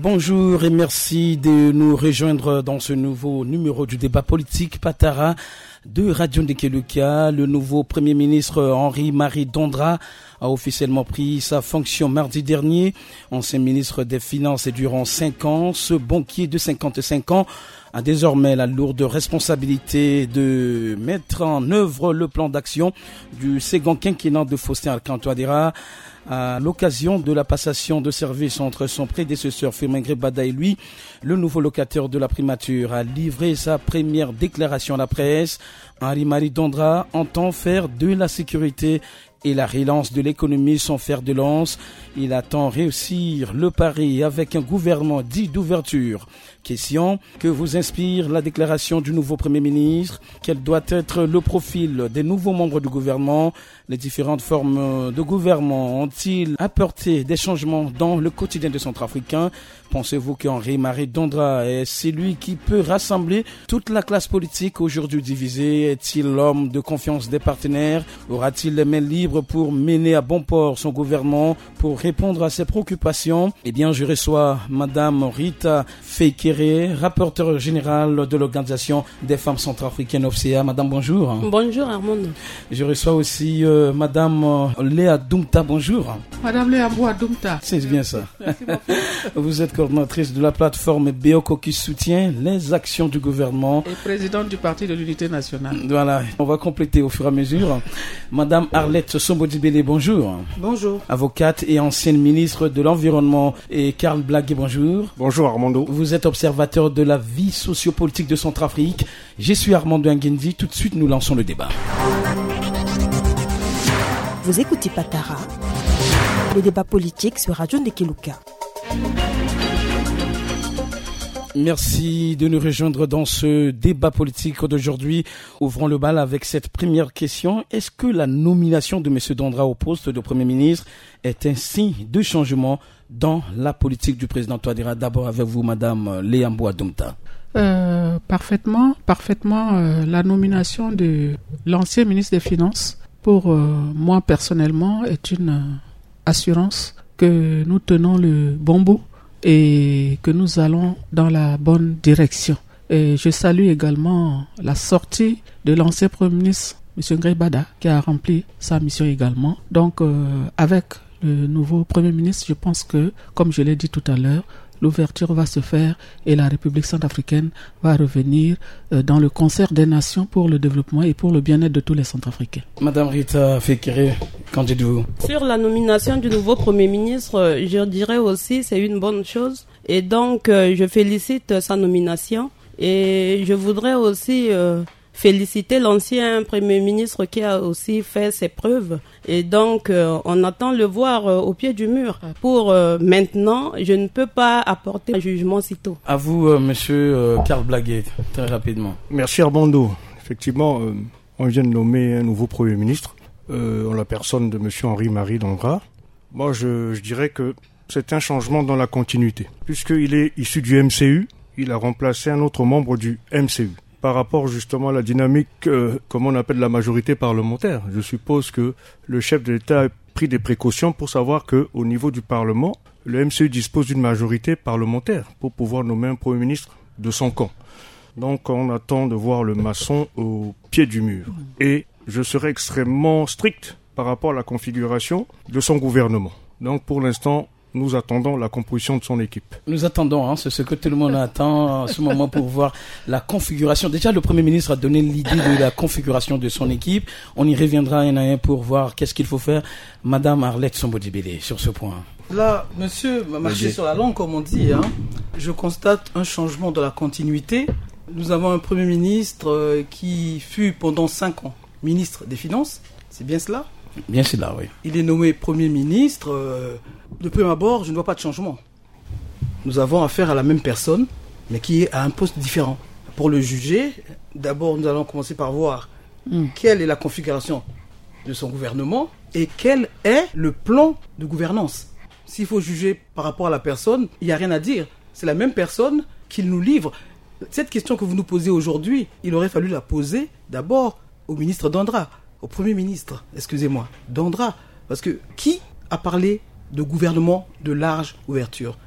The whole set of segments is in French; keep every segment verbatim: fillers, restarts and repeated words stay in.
Bonjour et merci de nous rejoindre dans ce nouveau numéro du débat politique Patara de Radio Ndekeluka. Le nouveau Premier ministre Henri-Marie Dondra a officiellement pris sa fonction mardi dernier. Ancien ministre des Finances et durant cinq ans, ce banquier de cinquante-cinq ans a désormais la lourde responsabilité de mettre en œuvre le plan d'action du second quinquennat de Faustin Archange Touadéra. À l'occasion de la passation de service entre son prédécesseur Firmin Grébada et lui, le nouveau locataire de la primature a livré sa première déclaration à la presse. Henri-Marie Dondra entend faire de la sécurité et la relance de l'économie son fer de lance. Il attend réussir le pari avec un gouvernement dit d'ouverture. Question, que vous inspire la déclaration du nouveau Premier ministre? Quel doit être le profil des nouveaux membres du gouvernement? Les différentes formes de gouvernement ont-ils apporté des changements dans le quotidien des Centrafricains? Pensez-vous qu'Henri-Marie Dondra est celui qui peut rassembler toute la classe politique aujourd'hui divisée? Est-il l'homme de confiance des partenaires? Aura-t-il les mains libres pour mener à bon port son gouvernement, pour répondre à ses préoccupations? Eh bien, je reçois Madame Rita Feikere, rapporteure générale de l'Organisation des femmes centrafricaines O F C A. Madame, bonjour. Bonjour Armand. Je reçois aussi euh, Madame euh, Léa Doumta, bonjour. Madame Léa Doumta. C'est bien ça. Merci beaucoup. Vous êtes coordinatrice de la plateforme Beoko qui soutient les actions du gouvernement. Et présidente du Parti de l'Unité nationale. Voilà, on va compléter au fur et à mesure. Madame Arlette Sombodibele, bonjour. Bonjour. Avocate et ancienne ministre de l'Environnement. Et Karl Blaguet, bonjour. Bonjour Armando. Vous êtes observateur de la vie sociopolitique de Centrafrique. Je suis Armando Nguendi. Tout de suite, nous lançons le débat. Vous écoutez Patara, le débat politique sur Radio Ndekeluka. Merci de nous rejoindre dans ce débat politique d'aujourd'hui. Ouvrons le bal avec cette première question. Est-ce que la nomination de M. Dondra au poste de Premier ministre est un signe de changement dans la politique du président Touadéra? D'abord avec vous, Madame Léa Doumta. Euh, parfaitement, parfaitement. Euh, la nomination de l'ancien ministre des Finances, pour euh, moi personnellement, est une euh, assurance que nous tenons le bon bout et que nous allons dans la bonne direction. Et je salue également la sortie de l'ancien Premier ministre, M. Grébada, qui a rempli sa mission également. Donc, euh, avec le nouveau Premier ministre, je pense que, comme je l'ai dit tout à l'heure, l'ouverture va se faire et la République centrafricaine va revenir euh, dans le concert des nations pour le développement et pour le bien-être de tous les Centrafricains. Madame Rita Feikere, qu'en dites-vous? Sur la nomination du nouveau Premier ministre, je dirais aussi c'est une bonne chose. Et donc, euh, je félicite sa nomination. Et je voudrais aussi euh, féliciter l'ancien Premier ministre qui a aussi fait ses preuves. Et donc, euh, on attend le voir euh, au pied du mur. Pour euh, maintenant, je ne peux pas apporter un jugement si tôt. À vous, euh, monsieur euh, Karl Blaguet, très rapidement. Merci Armando. Effectivement, euh, on vient de nommer un nouveau Premier ministre, euh, en la personne de monsieur Henri-Marie Dondra. Moi, je, je dirais que c'est un changement dans la continuité. Puisqu'il est issu du M C U, il a remplacé un autre membre du M C U. Par rapport justement à la dynamique, euh, comme on appelle la majorité parlementaire. Je suppose que le chef de l'État a pris des précautions pour savoir qu'au niveau du Parlement, le M C U dispose d'une majorité parlementaire pour pouvoir nommer un Premier ministre de son camp. Donc on attend de voir le maçon au pied du mur. Et je serai extrêmement strict par rapport à la configuration de son gouvernement. Donc pour l'instant, nous attendons la composition de son équipe. Nous attendons, hein, c'est ce que tout le monde attend en ce moment pour voir la configuration. Déjà, le Premier ministre a donné l'idée de la configuration de son équipe. On y reviendra un à un pour voir qu'est-ce qu'il faut faire. Madame Arlette Sombodibele, sur ce point. Là, monsieur m'a marché sur la langue, comme on dit. Hein. Je constate un changement de la continuité. Nous avons un Premier ministre euh, qui fut pendant cinq ans ministre des Finances. C'est bien cela ? Bien cela, oui. Il est nommé Premier ministre. Euh, de prime abord, je ne vois pas de changement. Nous avons affaire à la même personne, mais qui est à un poste différent. Pour le juger, d'abord, nous allons commencer par voir mm. quelle est la configuration de son gouvernement et quel est le plan de gouvernance. S'il faut juger par rapport à la personne, il n'y a rien à dire. C'est la même personne qu'il nous livre. Cette question que vous nous posez aujourd'hui, il aurait fallu la poser d'abord au ministre Dondra, au Premier ministre, excusez-moi, Dondra. Parce que qui a parlé de gouvernement de large ouverture?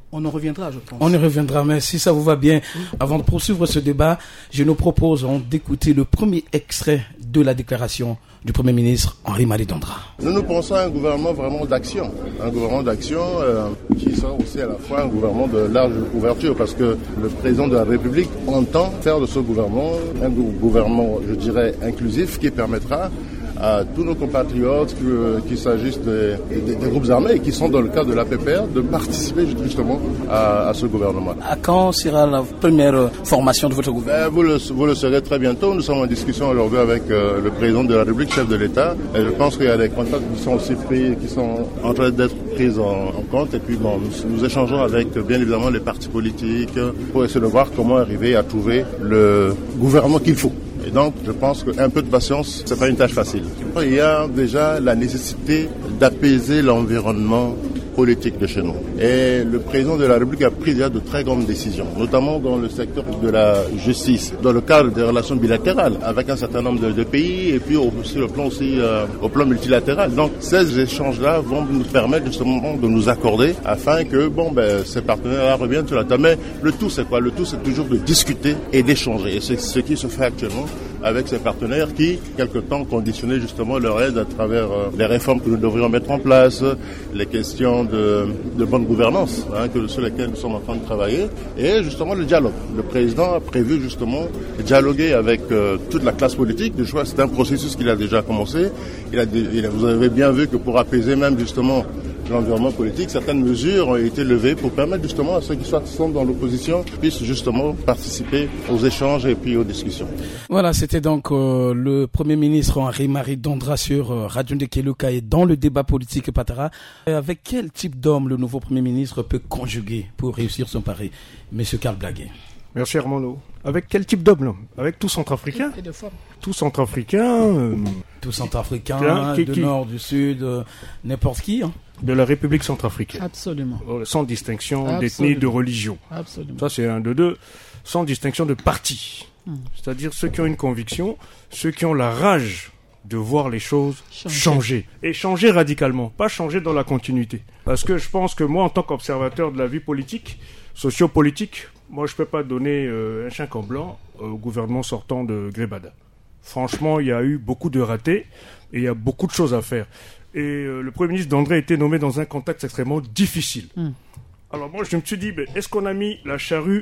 On en reviendra, je pense. On y reviendra, mais si ça vous va bien, avant de poursuivre ce débat, je nous propose d'écouter le premier extrait de la déclaration du Premier ministre Henri-Marie Dondra. Nous nous pensons à un gouvernement vraiment d'action, un gouvernement d'action euh, qui sera aussi à la fois un gouvernement de large ouverture, parce que le président de la République entend faire de ce gouvernement un gouvernement, je dirais, inclusif, qui permettra à tous nos compatriotes, qu'il s'agisse des, des, des groupes armés qui sont dans le cadre de l'A P P R, de participer justement à, à ce gouvernement. À quand sera la première formation de votre gouvernement? Ben, vous, le, vous le saurez très bientôt. Nous sommes en discussion aujourd'hui avec euh, le président de la République, chef de l'État. Et je pense qu'il y a des contacts qui sont aussi pris, qui sont en train d'être pris en, en compte. Et puis bon, nous, nous échangeons avec bien évidemment les partis politiques pour essayer de voir comment arriver à trouver le gouvernement qu'il faut. Et donc, je pense qu'un peu de patience, c'est pas une tâche facile. Il y a déjà la nécessité d'apaiser l'environnement politique de chez nous. Et le président de la République a pris déjà de très grandes décisions, notamment dans le secteur de la justice, dans le cadre des relations bilatérales avec un certain nombre de, de pays, et puis aussi le plan aussi euh, au plan multilatéral. Donc, ces échanges-là vont nous permettre justement de nous accorder afin que bon ben ces partenaires-là reviennent sur la table. Mais le tout, c'est quoi? Le tout, c'est toujours de discuter et d'échanger. Et c'est ce qui se fait actuellement avec ces partenaires qui, quelque temps, conditionnaient justement leur aide à travers euh, les réformes que nous devrions mettre en place, les questions de, de bonne gouvernance, hein, que, sur lesquelles nous sommes en train de travailler, et justement le dialogue. Le président a prévu justement dialoguer avec euh, toute la classe politique. Je crois que c'est un processus qu'il a déjà commencé. Il a, il a, vous avez bien vu que pour apaiser même justement l'environnement politique, certaines mesures ont été levées pour permettre justement à ceux qui sont dans l'opposition puissent justement participer aux échanges et puis aux discussions. Voilà, c'était donc euh, le Premier ministre Henri-Marie Dondra sur euh, Radio Ndekeluka et dans le débat politique Patara. Euh, avec quel type d'homme le nouveau Premier ministre peut conjuguer pour réussir son pari? Monsieur Karl Blaguet. Merci Armando. Avec quel type d'homme? Avec tout centrafricain? Et de femmes. Tout centrafricain. Euh, tout centrafricain, du qui, nord, du sud, euh, n'importe qui. Hein. De la République centrafricaine. Absolument. Euh, sans distinction d'ethnie, de religion. Absolument. Ça, c'est un de deux. Sans distinction de parti. Hmm. C'est-à-dire ceux qui ont une conviction, ceux qui ont la rage de voir les choses changer. changer. Et changer radicalement, pas changer dans la continuité. Parce que je pense que moi, en tant qu'observateur de la vie politique, sociopolitique, moi, je peux pas donner euh, un chèque en blanc au gouvernement sortant de Grébada. Franchement, il y a eu beaucoup de ratés et il y a beaucoup de choses à faire. Et euh, le Premier ministre Dondra a été nommé dans un contexte extrêmement difficile. Mm. Alors moi, je me suis dit, ben, est-ce qu'on a mis la charrue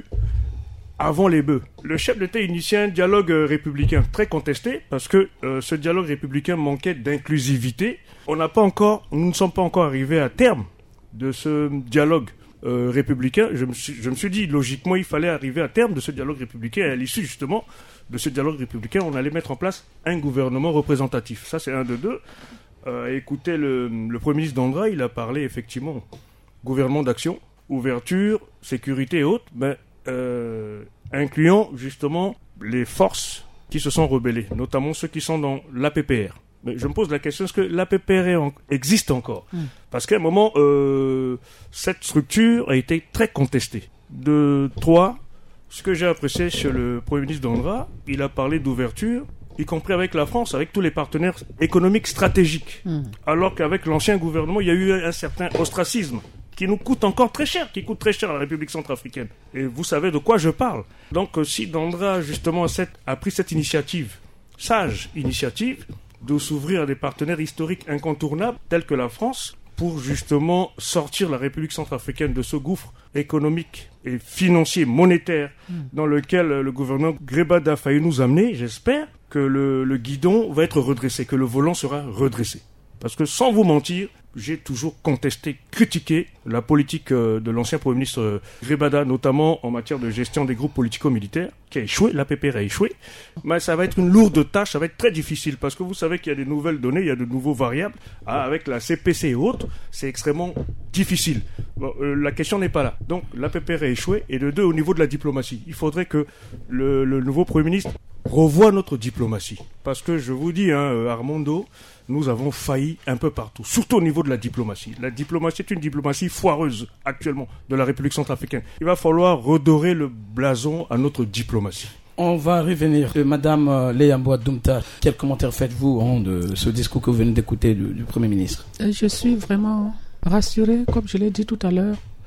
avant les bœufs? Le chef d'État initiait un dialogue euh, républicain très contesté parce que euh, ce dialogue républicain manquait d'inclusivité. On n'a pas encore, nous ne sommes pas encore arrivés à terme de ce dialogue euh, républicain. Je me suis, je me suis dit, logiquement, il fallait arriver à terme de ce dialogue républicain. Et à l'issue, justement, de ce dialogue républicain, on allait mettre en place un gouvernement représentatif. Ça, c'est un de deux. Euh, écoutez, le, le Premier ministre Dondra, il a parlé effectivement gouvernement d'action, ouverture, sécurité et autres, mais euh, incluant justement les forces qui se sont rebellées, notamment ceux qui sont dans l'A P P R. Mais je me pose la question, est-ce que l'A P P R existe encore? mmh. Parce qu'à un moment, euh, cette structure a été très contestée. De trois, ce que j'ai apprécié chez le Premier ministre Dondra, il a parlé d'ouverture, y compris avec la France, avec tous les partenaires économiques stratégiques. Mmh. Alors qu'avec l'ancien gouvernement, il y a eu un certain ostracisme qui nous coûte encore très cher, qui coûte très cher à la République centrafricaine. Et vous savez de quoi je parle. Donc si Dondra, justement, a pris cette initiative, sage initiative, de s'ouvrir à des partenaires historiques incontournables, tels que la France, pour justement sortir la République centrafricaine de ce gouffre économique et financier, monétaire, mmh. dans lequel le gouvernement Grébada a failli nous amener, j'espère que le, le guidon va être redressé, que le volant sera redressé. Parce que sans vous mentir, j'ai toujours contesté, critiqué la politique euh, de l'ancien Premier ministre euh, Grébada, notamment en matière de gestion des groupes politico-militaires, qui a échoué, l'A P P R a échoué. Mais ça va être une lourde tâche, ça va être très difficile, parce que vous savez qu'il y a des nouvelles données, il y a de nouveaux variables, ah, avec la C P C et autres, c'est extrêmement difficile. Bon, euh, la question n'est pas là. Donc l'A P P R a échoué, et de deux, au niveau de la diplomatie, il faudrait que le, le nouveau Premier ministre revoie notre diplomatie. Parce que je vous dis, hein, Armando, nous avons failli un peu partout, surtout au niveau de la diplomatie. La diplomatie est une diplomatie foireuse actuellement de la République centrafricaine. Il va falloir redorer le blason à notre diplomatie. On va revenir. Euh, Madame euh, Léa Mbouadoumta, quel commentaire faites-vous hein, de ce discours que vous venez d'écouter du, du Premier ministre? Je suis vraiment rassurée, comme je l'ai dit tout à l'heure,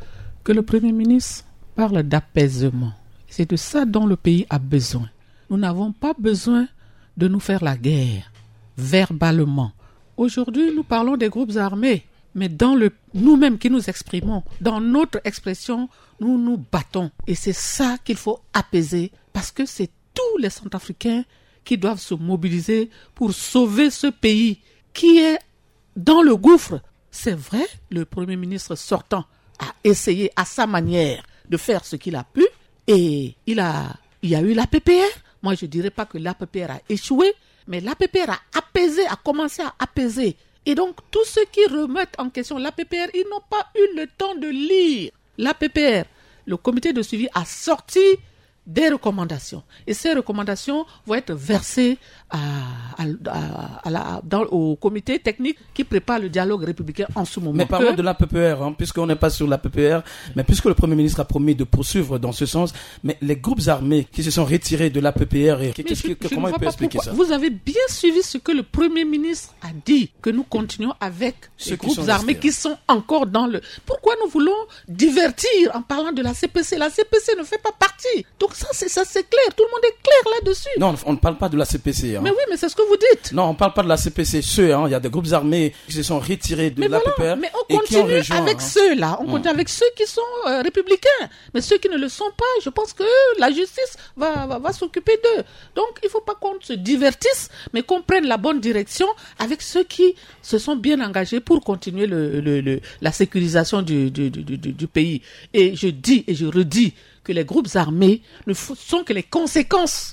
que le Premier ministre parle d'apaisement. C'est de ça dont le pays a besoin. Nous n'avons pas besoin de nous faire la guerre, verbalement. Aujourd'hui, nous parlons des groupes armés, mais dans le nous-mêmes qui nous exprimons, dans notre expression, nous nous battons. Et c'est ça qu'il faut apaiser, parce que c'est tous les Centrafricains qui doivent se mobiliser pour sauver ce pays qui est dans le gouffre. C'est vrai, le Premier ministre sortant a essayé à sa manière de faire ce qu'il a pu, et il a, il y a eu l'A P P R. Moi, je ne dirais pas que l'A P P R a échoué, mais l'A P P R a apaisé, a commencé à apaiser. Et donc, tous ceux qui remettent en question l'A P P R, ils n'ont pas eu le temps de lire l'A P P R. Le comité de suivi a sorti des recommandations. Et ces recommandations vont être versées à, à, à, à la, dans, au comité technique qui prépare le dialogue républicain en ce moment. Mais parlons que... de l'A P P R, hein, puisqu'on n'est pas sur l'A P P R, mais puisque le Premier ministre a promis de poursuivre dans ce sens, mais les groupes armés qui se sont retirés de l'A P P R, et qu'est-ce je, que, je comment il peut expliquer pourquoi. ça? Vous avez bien suivi ce que le Premier ministre a dit, que nous continuons avec Ceux les groupes armés restés, qui sont encore dans le... Pourquoi nous voulons divertir en parlant de la C P C? La C P C ne fait pas partie. Donc ça, c'est, ça, c'est clair. Tout le monde est clair là-dessus. Non, on ne parle pas de la C P C. Hein. Mais oui, mais c'est ce que vous dites. Non, on ne parle pas de la C P C. Ceux, hein, il y a des groupes armés qui se sont retirés de l'A P P R. Voilà, mais on continue rejoint, avec hein. ceux-là. On continue mmh. avec ceux qui sont euh, républicains. Mais ceux qui ne le sont pas, je pense que la justice va, va, va s'occuper d'eux. Donc, il ne faut pas qu'on se divertisse, mais qu'on prenne la bonne direction avec ceux qui se sont bien engagés pour continuer le, le, le, la sécurisation du, du, du, du, du pays. Et je dis et je redis que les groupes armés ne sont que les conséquences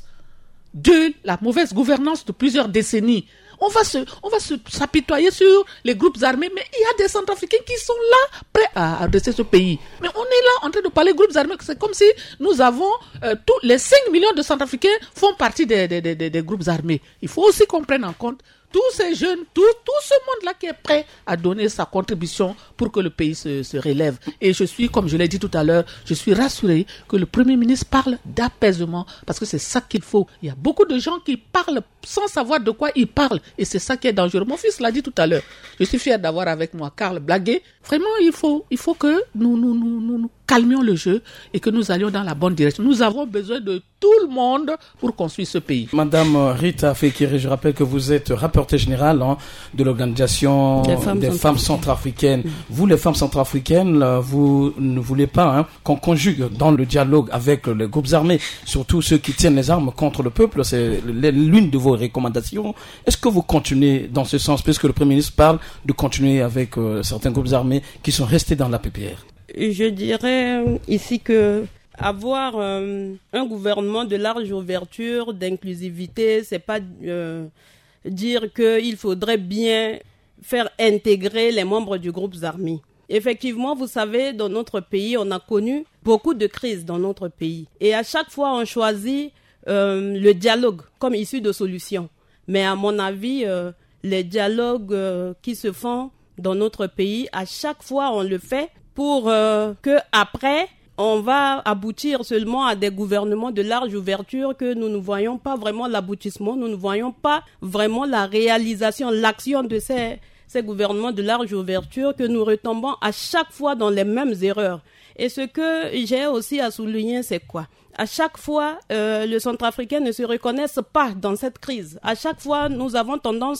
de la mauvaise gouvernance de plusieurs décennies. On va se, on va se s'apitoyer sur les groupes armés, mais il y a des Centrafricains qui sont là, prêts à adresser ce pays. Mais on est là en train de parler de groupes armés, c'est comme si nous avons, euh, tous les cinq millions de Centrafricains font partie des, des, des, des groupes armés. Il faut aussi qu'on prenne en compte tous ces jeunes, tout, tout ce monde-là qui est prêt à donner sa contribution pour que le pays se, se relève. Et je suis, comme je l'ai dit tout à l'heure, je suis rassuré que le Premier ministre parle d'apaisement, parce que c'est ça qu'il faut. Il y a beaucoup de gens qui parlent sans savoir de quoi ils parlent, et c'est ça qui est dangereux. Mon fils l'a dit tout à l'heure. Je suis fier d'avoir avec moi Karl Blaguet. Vraiment, il faut, il faut que nous, nous, nous, nous, nous calmions le jeu et que nous allions dans la bonne direction. Nous avons besoin de tout le monde pour construire ce pays. Madame Rita Fekiré, je rappelle que vous êtes rapporteure générale hein, de l'organisation des femmes, des femmes centrafricaines. Mmh. Vous, les femmes centrafricaines, vous ne voulez pas hein, qu'on conjugue dans le dialogue avec les groupes armés, surtout ceux qui tiennent les armes contre le peuple. C'est l'une de vos recommandations. Est-ce que vous continuez dans ce sens, puisque le Premier ministre parle de continuer avec euh, certains groupes armés qui sont restés dans l'A P P R? Je dirais ici que avoir euh, un gouvernement de large ouverture, d'inclusivité, c'est pas euh, dire qu'il faudrait bien faire intégrer les membres du groupe armé. Effectivement, vous savez, dans notre pays, on a connu beaucoup de crises dans notre pays. Et à chaque fois, on choisit euh, le dialogue comme issue de solution. Mais à mon avis, euh, les dialogues euh, qui se font dans notre pays, à chaque fois, on le fait pour euh, que après on va aboutir seulement à des gouvernements de large ouverture que nous ne voyons pas vraiment l'aboutissement, nous ne voyons pas vraiment la réalisation, l'action de ces, ces gouvernements de large ouverture, que nous retombons à chaque fois dans les mêmes erreurs. Et ce que j'ai aussi à souligner, c'est quoi? À chaque fois, euh, le Centrafricain ne se reconnaissent pas dans cette crise. À chaque fois, nous avons tendance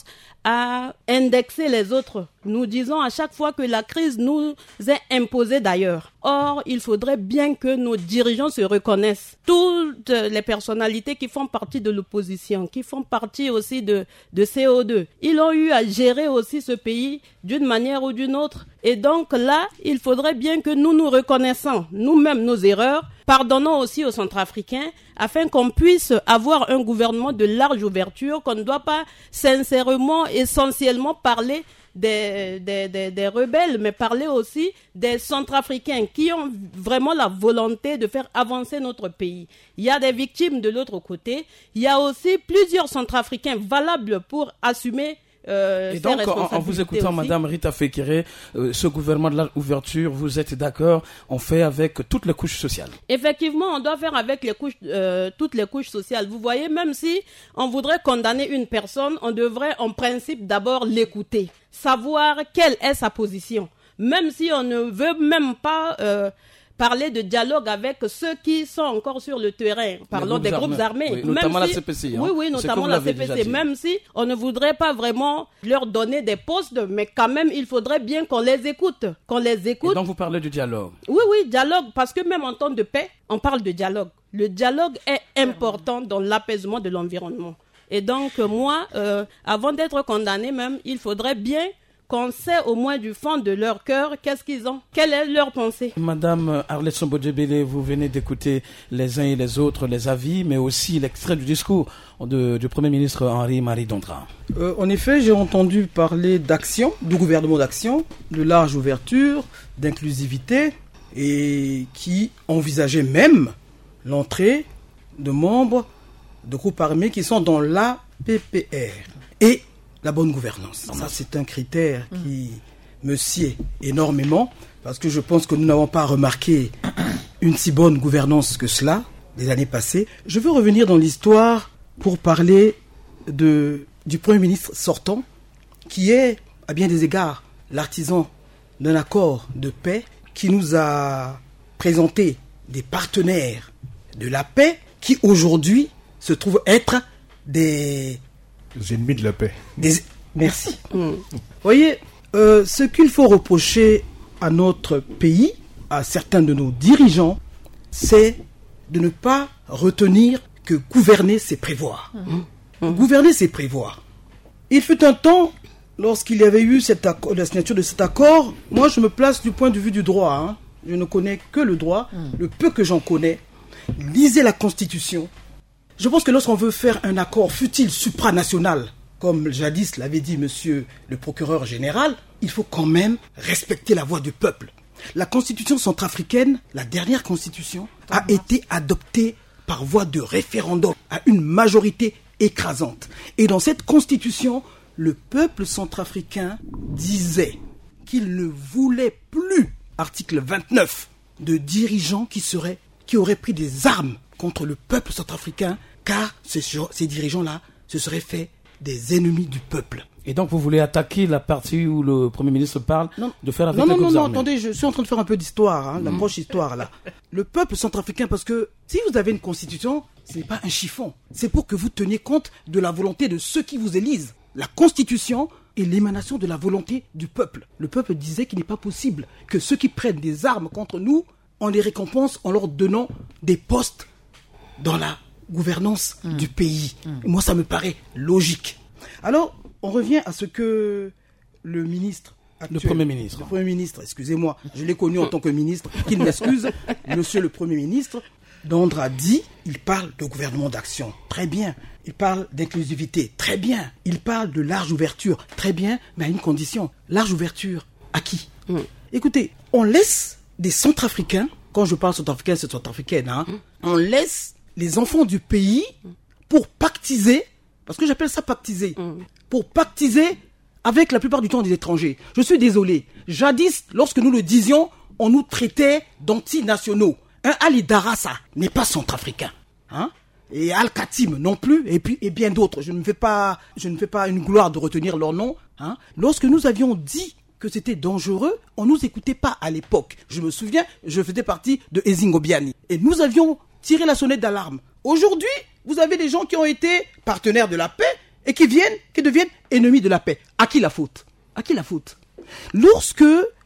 à indexer les autres. Nous disons à chaque fois que la crise nous est imposée d'ailleurs. Or, il faudrait bien que nos dirigeants se reconnaissent. Toutes les personnalités qui font partie de l'opposition, qui font partie aussi de, de C O deux, ils ont eu à gérer aussi ce pays d'une manière ou d'une autre. Et donc là, il faudrait bien que nous nous reconnaissons nous-mêmes nos erreurs, pardonnons aussi aux Centrafricains, afin qu'on puisse avoir un gouvernement de large ouverture, qu'on ne doit pas sincèrement, essentiellement parler des, des, des, des rebelles, mais parler aussi des Centrafricains qui ont vraiment la volonté de faire avancer notre pays. Il y a des victimes de l'autre côté, il y a aussi plusieurs Centrafricains valables pour assumer Euh, et donc, en, en vous écoutant, aussi. Madame Rita Fekiré, euh, ce gouvernement de l'ouverture, vous êtes d'accord, on fait avec toutes les couches sociales? Effectivement, on doit faire avec les couches, euh, toutes les couches sociales. Vous voyez, même si on voudrait condamner une personne, on devrait en principe d'abord l'écouter, savoir quelle est sa position. Même si on ne veut même pas euh, parler de dialogue avec ceux qui sont encore sur le terrain. Parlons des groupes armés. Oui, notamment même la si, C P C. Hein. Oui, oui, notamment la C P C. Même si on ne voudrait pas vraiment leur donner des postes, mais quand même, il faudrait bien qu'on les écoute. Qu'on les écoute. Et donc, vous parlez du dialogue. Oui, oui, dialogue. Parce que même en temps de paix, on parle de dialogue. Le dialogue est important dans l'apaisement de l'environnement. Et donc, moi, euh, avant d'être condamné même, il faudrait bien qu'on sait au moins du fond de leur cœur qu'est-ce qu'ils ont, quelle est leur pensée. Madame Arlette Sambodjebele, vous venez d'écouter les uns et les autres les avis, mais aussi l'extrait du discours de, du Premier ministre Henri-Marie Dondra. Euh, en effet, j'ai entendu parler d'action, du gouvernement d'action, de large ouverture, d'inclusivité, et qui envisageait même l'entrée de membres de groupes armés qui sont dans l'A P P R. Et la bonne gouvernance. Ça, c'est un critère qui me sied énormément parce que je pense que nous n'avons pas remarqué une si bonne gouvernance que cela les années passées. Je veux revenir dans l'histoire pour parler de, du Premier ministre sortant qui est, à bien des égards, l'artisan d'un accord de paix qui nous a présenté des partenaires de la paix qui aujourd'hui se trouvent être des... Les ennemis de la paix. Des... Merci. Vous voyez, euh, ce qu'il faut reprocher à notre pays, à certains de nos dirigeants, c'est de ne pas retenir que gouverner, c'est prévoir. Mmh. Mmh. Gouverner, c'est prévoir. Il fut un temps, lorsqu'il y avait eu cet accord, la signature de cet accord, moi je me place du point de vue du droit. Hein. Je ne connais que le droit, mmh. le peu que j'en connais. Lisez la Constitution. Je pense que lorsqu'on veut faire un accord fut-il supranational, comme jadis l'avait dit monsieur le procureur général, il faut quand même respecter la voix du peuple. La Constitution centrafricaine, la dernière Constitution, a été adoptée par voie de référendum à une majorité écrasante. Et dans cette Constitution, le peuple centrafricain disait qu'il ne voulait plus, article vingt-neuf, de dirigeants qui seraient, qui auraient pris des armes contre le peuple centrafricain, car ces, ces dirigeants-là se seraient fait des ennemis du peuple. Et donc vous voulez attaquer la partie où le Premier ministre parle non, de faire avec non, les non, groupes non, non, armés. attendez, je suis en train de faire un peu d'histoire, hein, mmh. l'approche histoire là. Le peuple centrafricain, parce que si vous avez une constitution, ce n'est pas un chiffon. C'est pour que vous teniez compte de la volonté de ceux qui vous élisent. La constitution est l'émanation de la volonté du peuple. Le peuple disait qu'il n'est pas possible que ceux qui prennent des armes contre nous, on les récompense en leur donnant des postes dans la gouvernance mmh. du pays. Mmh. Moi, ça me paraît logique. Alors, on revient à ce que le ministre actuel, le Premier ministre. Le Premier ministre, excusez-moi, je l'ai connu en tant que ministre, qu'il m'excuse, monsieur le Premier ministre, Dondra dit, il parle de gouvernement d'action, très bien. Il parle d'inclusivité, très bien. Il parle de large ouverture, très bien, mais à une condition. Large ouverture, à qui mmh. Écoutez, on laisse des Centrafricains, quand je parle Centrafricains, c'est Centrafricaine, hein, mmh. on laisse les enfants du pays pour pactiser, parce que j'appelle ça pactiser, mmh. pour pactiser avec la plupart du temps des étrangers. Je suis désolé. Jadis, lorsque nous le disions, on nous traitait d'antinationaux. Un Ali Darassa n'est pas centrafricain. Hein? Et Al-Khatim non plus, et puis et bien d'autres. Je ne fais pas, je ne fais pas une gloire de retenir leur nom. Hein? Lorsque nous avions dit que c'était dangereux, on nous écoutait pas à l'époque. Je me souviens, je faisais partie de Ezingobiani. Et nous avions tiré la sonnette d'alarme. Aujourd'hui, vous avez des gens qui ont été partenaires de la paix et qui viennent, qui deviennent ennemis de la paix. À qui la faute? À qui la faute? Lorsque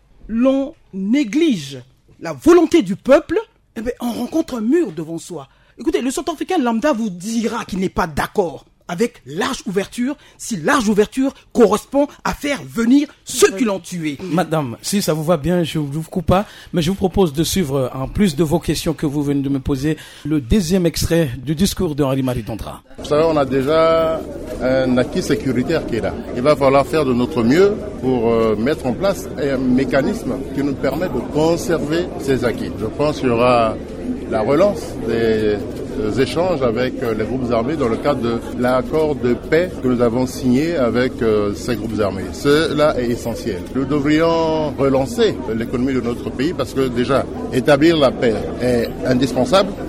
l'on néglige la volonté du peuple, eh bien, on rencontre un mur devant soi. Écoutez, le centrafricain lambda vous dira qu'il n'est pas d'accord avec large ouverture, si large ouverture correspond à faire venir ceux qui l'ont tué. Madame, si ça vous va bien, je ne vous coupe pas, mais je vous propose de suivre, en plus de vos questions que vous venez de me poser, le deuxième extrait du discours de Henri-Marie Dondra. Vous savez, on a déjà un acquis sécuritaire qui est là. Il va falloir faire de notre mieux pour euh, mettre en place un mécanisme qui nous permet de conserver ces acquis. Je pense qu'il y aura la relance des échanges avec les groupes armés dans le cadre de l'accord de paix que nous avons signé avec ces groupes armés. Cela est essentiel. Nous devrions relancer l'économie de notre pays parce que déjà, établir la paix est indispensable,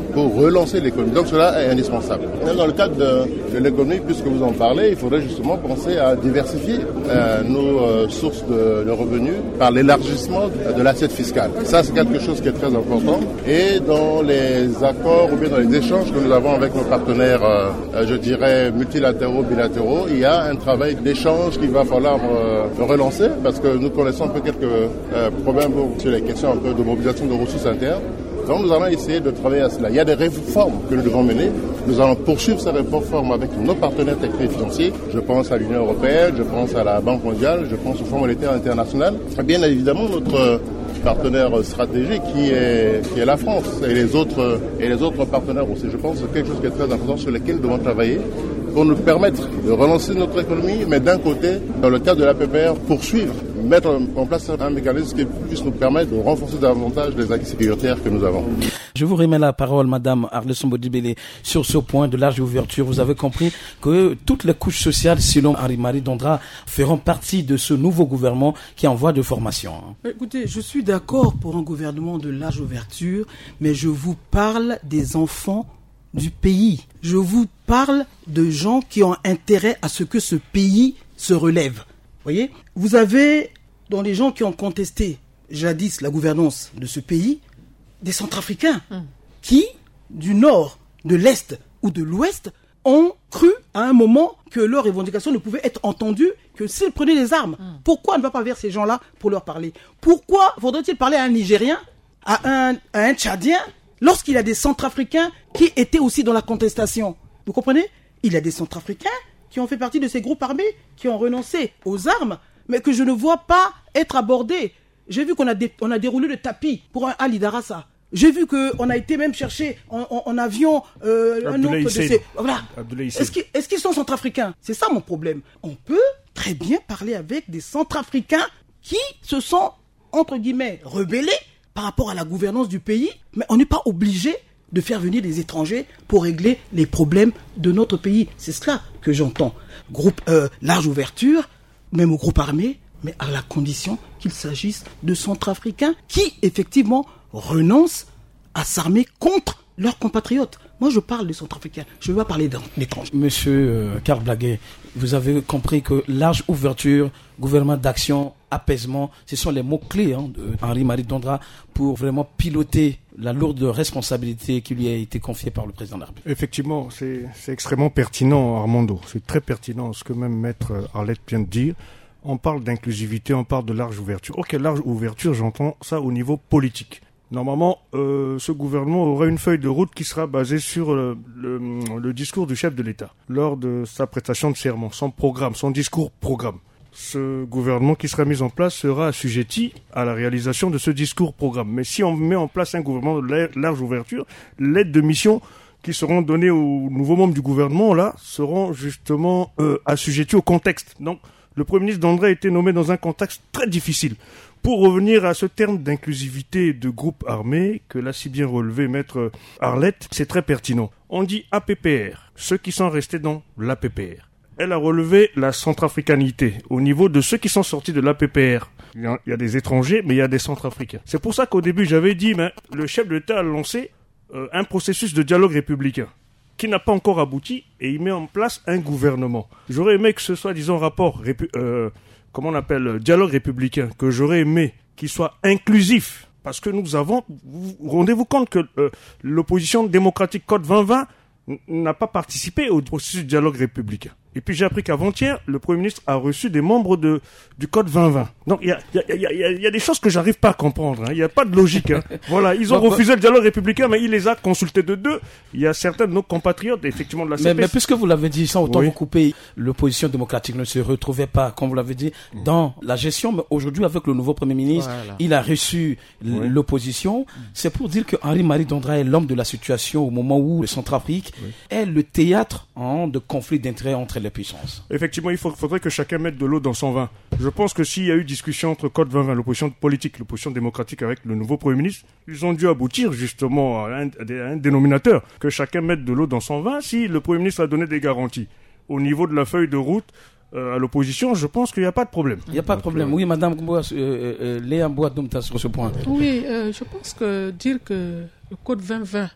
pour relancer l'économie. Donc cela est indispensable. Dans le cadre de, de l'économie, puisque vous en parlez, il faudrait justement penser à diversifier euh, nos euh, sources de, de revenus par l'élargissement de l'assiette fiscale. Ça, c'est quelque chose qui est très important. Et dans les accords ou bien dans les échanges que nous avons avec nos partenaires, euh, je dirais, multilatéraux, bilatéraux, il y a un travail d'échange qu'il va falloir euh, relancer parce que nous connaissons un peu quelques euh, problèmes sur les questions un peu de mobilisation de ressources internes. Donc nous allons essayer de travailler à cela. Il y a des réformes que nous devons mener. Nous allons poursuivre ces réformes avec nos partenaires techniques et financiers. Je pense à l'Union européenne, je pense à la Banque mondiale, je pense au Fonds monétaire international. Et bien évidemment, notre partenaire stratégique qui est, qui est la France et les autres, et les autres partenaires aussi. Je pense que c'est quelque chose qui est très important sur lequel nous devons travailler pour nous permettre de relancer notre économie, mais d'un côté, dans le cadre de l'A P P R, poursuivre, mettre en place un mécanisme qui puisse nous permettre de renforcer davantage les acquis sécuritaires que nous avons. Je vous remets la parole, Madame Arleson Bodibele, sur ce point de large ouverture. Vous avez compris que toutes les couches sociales, selon Henri-Marie Dondra, feront partie de ce nouveau gouvernement qui est en voie de formation. Écoutez, je suis d'accord pour un gouvernement de large ouverture, mais je vous parle des enfants du pays. Je vous parle de gens qui ont intérêt à ce que ce pays se relève. Voyez, vous avez, dans les gens qui ont contesté jadis la gouvernance de ce pays, des Centrafricains mmh. qui, du nord, de l'est ou de l'ouest, ont cru à un moment que leurs revendications ne pouvaient être entendues que s'ils prenaient les armes. Mmh. Pourquoi ne va pas vers ces gens-là pour leur parler? Pourquoi faudrait-il parler à un Nigérien, à un, à un Tchadien, lorsqu'il y a des Centrafricains qui étaient aussi dans la contestation? Vous comprenez? Il y a des Centrafricains qui ont fait partie de ces groupes armés, qui ont renoncé aux armes, mais que je ne vois pas être abordés. J'ai vu qu'on a, dé, on a déroulé le tapis pour un Ali Darassa. J'ai vu qu'on a été même chercher en, en, en avion euh, un autre de ces... Voilà. Est-ce qu'ils, est-ce qu'ils sont centrafricains? C'est ça mon problème. On peut très bien parler avec des Centrafricains qui se sont, entre guillemets, rebellés par rapport à la gouvernance du pays, mais on n'est pas obligé de faire venir des étrangers pour régler les problèmes de notre pays. C'est cela que j'entends. Groupe euh, large ouverture, même au groupe armé, mais à la condition qu'il s'agisse de Centrafricains qui, effectivement, renoncent à s'armer contre leurs compatriotes. Moi, je parle des Centrafricains, je ne veux pas parler d'étrangers. Monsieur euh, Karl Blaguet, vous avez compris que large ouverture, gouvernement d'action, apaisement, ce sont les mots-clés hein, de Henri-Marie Dondra pour vraiment piloter la lourde responsabilité qui lui a été confiée par le président de la République. Effectivement, c'est, c'est extrêmement pertinent, Armando. C'est très pertinent ce que même Maître Arlette vient de dire. On parle d'inclusivité, on parle de large ouverture. Ok, large ouverture, j'entends ça au niveau politique. Normalement, euh, ce gouvernement aura une feuille de route qui sera basée sur le, le, le discours du chef de l'État lors de sa prestation de serment, son programme, son discours-programme. Ce gouvernement qui sera mis en place sera assujetti à la réalisation de ce discours-programme. Mais si on met en place un gouvernement de large ouverture, l'aide de mission qui seront données aux nouveaux membres du gouvernement, là, seront justement euh, assujettis au contexte. Donc, le Premier ministre Dondra a été nommé dans un contexte très difficile. Pour revenir à ce terme d'inclusivité de groupe armé, que l'a si bien relevé Maître Arlette, c'est très pertinent. On dit A P P R, ceux qui sont restés dans l'A P P R. Elle a relevé la centrafricanité au niveau de ceux qui sont sortis de l'A P P R. Il y a, il y a des étrangers, mais il y a des centrafricains. C'est pour ça qu'au début, j'avais dit, mais le chef de l'État a lancé euh, un processus de dialogue républicain qui n'a pas encore abouti et il met en place un gouvernement. J'aurais aimé que ce soit, disons, rapport, répu- euh, comment on appelle, dialogue républicain, que j'aurais aimé qu'il soit inclusif. Parce que nous avons, vous rendez-vous compte que euh, l'opposition démocratique Code vingt vingt n'a pas participé au processus de dialogue républicain. Et puis j'ai appris qu'avant-hier, le Premier ministre a reçu des membres de, du Code vingt vingt. Donc il y a, y, a, y, a, y a des choses que j'arrive pas à comprendre. Il hein. n'y a pas de logique. Hein. Voilà, ils ont bon, refusé bon. le dialogue républicain, mais il les a consultés de deux. Il y a certains de nos compatriotes, effectivement, de la C P S. Mais, mais puisque vous l'avez dit, sans autant oui. vous couper, l'opposition démocratique ne se retrouvait pas, comme vous l'avez dit, mmh. dans la gestion. Mais aujourd'hui, avec le nouveau Premier ministre, voilà. il a reçu oui. l'opposition. Mmh. C'est pour dire que Henri-Marie Dondra est l'homme de la situation au moment où le Centrafrique oui. est le théâtre hein, de conflits d'intérêts entre les puissances. Effectivement, il faut, faudrait que chacun mette de l'eau dans son vin. Je pense que s'il y a eu discussion entre Code vingt vingt, l'opposition politique, l'opposition démocratique avec le nouveau Premier ministre, ils ont dû aboutir justement à un, à un dénominateur, que chacun mette de l'eau dans son vin. Si le Premier ministre a donné des garanties au niveau de la feuille de route euh, à l'opposition, je pense qu'il n'y a pas de problème. Il n'y a pas de problème. Oui, Madame euh, euh, Léa Mboua-Doumta sur ce point. Oui, euh, je pense que dire que le Code vingt vingt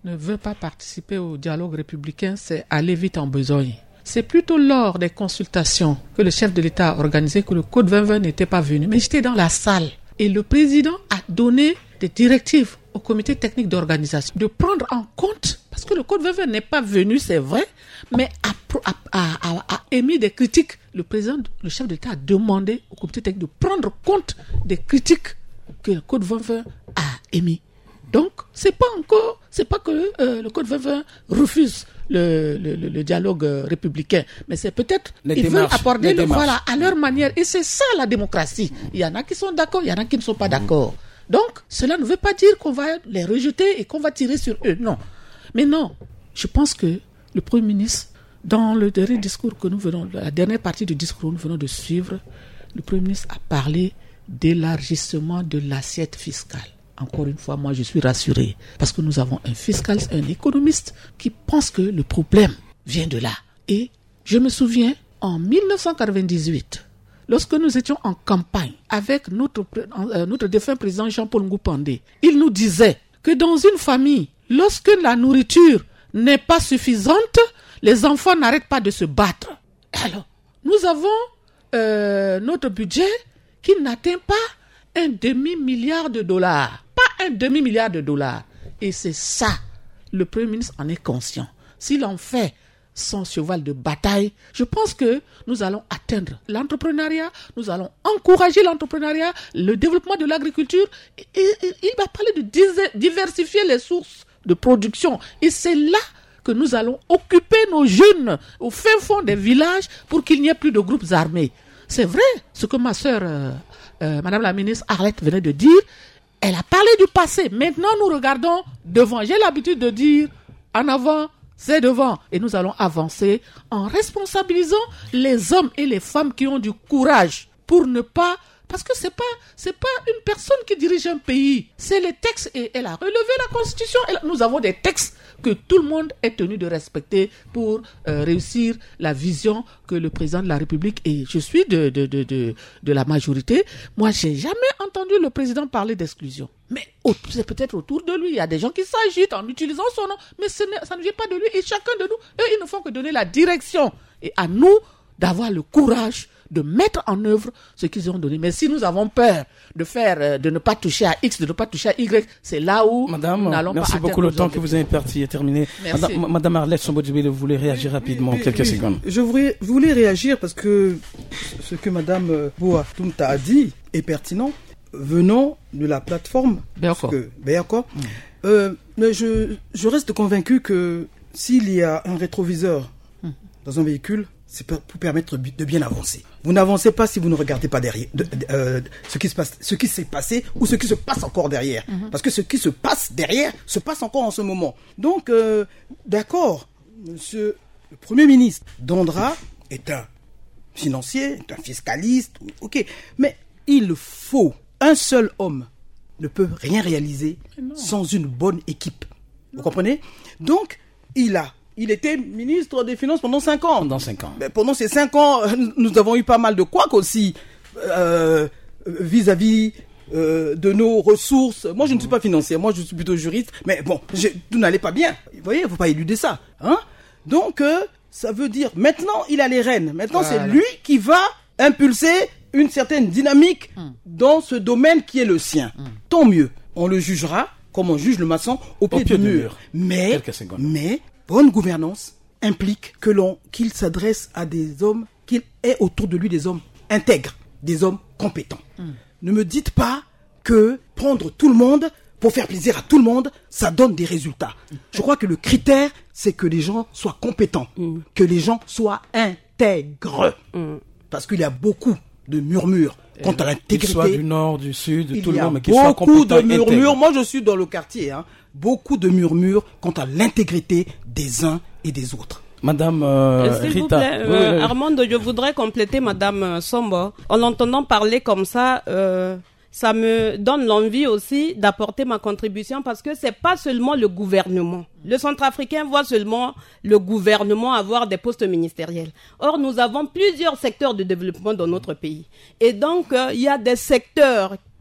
ne veut pas participer au dialogue républicain, c'est aller vite en besogne. C'est plutôt lors des consultations que le chef de l'État a organisé que le Code vingt vingt n'était pas venu. Mais j'étais dans la salle et le président a donné des directives au comité technique d'organisation de prendre en compte, parce que le Code vingt vingt n'est pas venu, c'est vrai, mais a, a, a, a, a émis des critiques. Le président, le chef de l'État a demandé au comité technique de prendre compte des critiques que le Code vingt vingt a émis. Donc, c'est pas encore, c'est pas que euh, le Code vingt vingt refuse le, le, le, le dialogue euh, républicain, mais c'est peut-être les ils veulent aborder le voilà à leur manière, et c'est ça la démocratie. Il y en a qui sont d'accord, il y en a qui ne sont pas d'accord. Donc, cela ne veut pas dire qu'on va les rejeter et qu'on va tirer sur eux, non. Mais non, je pense que le Premier ministre, dans le dernier discours que nous venons, la dernière partie du discours que nous venons de suivre, le Premier ministre a parlé d'élargissement de l'assiette fiscale. Encore une fois, moi je suis rassuré parce que nous avons un fiscaliste, un économiste qui pense que le problème vient de là. Et je me souviens, en dix-neuf cent quatre-vingt-dix-huit, lorsque nous étions en campagne avec notre, euh, notre défunt président Jean-Paul Ngoupandé, il nous disait que dans une famille, lorsque la nourriture n'est pas suffisante, les enfants n'arrêtent pas de se battre. Alors, nous avons euh, notre budget qui n'atteint pas un demi-milliard de dollars. Pas un demi-milliard de dollars. Et c'est ça, le Premier ministre en est conscient. S'il en fait son cheval de bataille, je pense que nous allons atteindre l'entrepreneuriat, nous allons encourager l'entrepreneuriat, le développement de l'agriculture. Et, et, et, il va parler de diversifier les sources de production. Et c'est là que nous allons occuper nos jeunes au fin fond des villages pour qu'il n'y ait plus de groupes armés. C'est vrai, ce que ma sœur, euh, euh, Madame la ministre Arlette venait de dire. Elle a parlé du passé. Maintenant, nous regardons devant. J'ai l'habitude de dire en avant, c'est devant. Et nous allons avancer en responsabilisant les hommes et les femmes qui ont du courage pour ne pas... Parce que c'est pas, c'est pas une personne qui dirige un pays. C'est les textes. Et elle a relevé la Constitution. Elle, nous avons des textes que tout le monde est tenu de respecter pour euh, réussir la vision que le président de la République, et je suis de, de, de, de, de la majorité, moi j'ai jamais entendu le président parler d'exclusion. Mais c'est peut-être autour de lui, il y a des gens qui s'agitent en utilisant son nom, mais ce ça ne vient pas de lui, et chacun de nous, eux ils ne font que donner la direction. Et à nous d'avoir le courage de mettre en œuvre ce qu'ils ont donné. Mais si nous avons peur de faire, de ne pas toucher à X, de ne pas toucher à Y, c'est là où Madame, nous n'allons pas merci beaucoup. Le temps que vous avez imparti est terminé. Merci. Madame, Madame Arlette Sombodjibé, vous voulez réagir rapidement, oui, quelques oui, secondes. Je voulais, je voulais réagir parce que ce que Madame Boa Toumta a dit est pertinent, venant de la plateforme Béako. Béako. Mmh. Euh, mais je, je reste convaincu que s'il y a un rétroviseur mmh. dans un véhicule, c'est pour permettre de bien avancer. Vous n'avancez pas si vous ne regardez pas derrière de, de, euh, ce qui se passe, ce qui s'est passé ou ce qui se passe encore derrière. Mm-hmm. Parce que ce qui se passe derrière se passe encore en ce moment. Donc, euh, d'accord, Monsieur le Premier ministre Dondra est un financier, est un fiscaliste, ok, mais il faut un seul homme ne peut rien réaliser sans une bonne équipe. Vous comprenez? Donc, il a Il était ministre des Finances pendant cinq ans. Pendant cinq ans. Mais pendant ces cinq ans, nous avons eu pas mal de couacs aussi euh, vis-à-vis euh, de nos ressources. Moi, je ne suis pas financier, moi, je suis plutôt juriste. Mais bon, je, tout n'allait pas bien. Vous voyez, il ne faut pas éluder ça. Hein? Donc, euh, ça veut dire, maintenant, il a les rênes. Maintenant, voilà. C'est lui qui va impulser une certaine dynamique hum. dans ce domaine qui est le sien. Hum. Tant mieux. On le jugera comme on juge le maçon au pied, au pied du mur. mur. Mais, mais... bonne gouvernance implique que l'on, qu'il s'adresse à des hommes, qu'il ait autour de lui des hommes intègres, des hommes compétents. Mm. Ne me dites pas que prendre tout le monde pour faire plaisir à tout le monde, ça donne des résultats. Mm. Je crois que le critère, c'est que les gens soient compétents, mm. que les gens soient intègres. Mm. Parce qu'il y a beaucoup de murmures quant à l'intégrité. Qu'il soit du nord, du sud, de tout le monde, mais qu'il soit compétent. Beaucoup de murmures. Moi, je suis dans le quartier, hein. Beaucoup de murmures quant à l'intégrité des uns et des autres. Madame euh, S'il Rita. vous plaît, euh, oui, oui. Armando, je voudrais compléter Madame Sombo. En l'entendant parler comme ça, euh, ça me donne l'envie aussi d'apporter ma contribution parce que c'est pas seulement le gouvernement. Le Centrafricain voit seulement le gouvernement avoir des postes ministériels. Or, nous avons plusieurs secteurs de développement dans notre pays. Et donc, euh, il y a des secteurs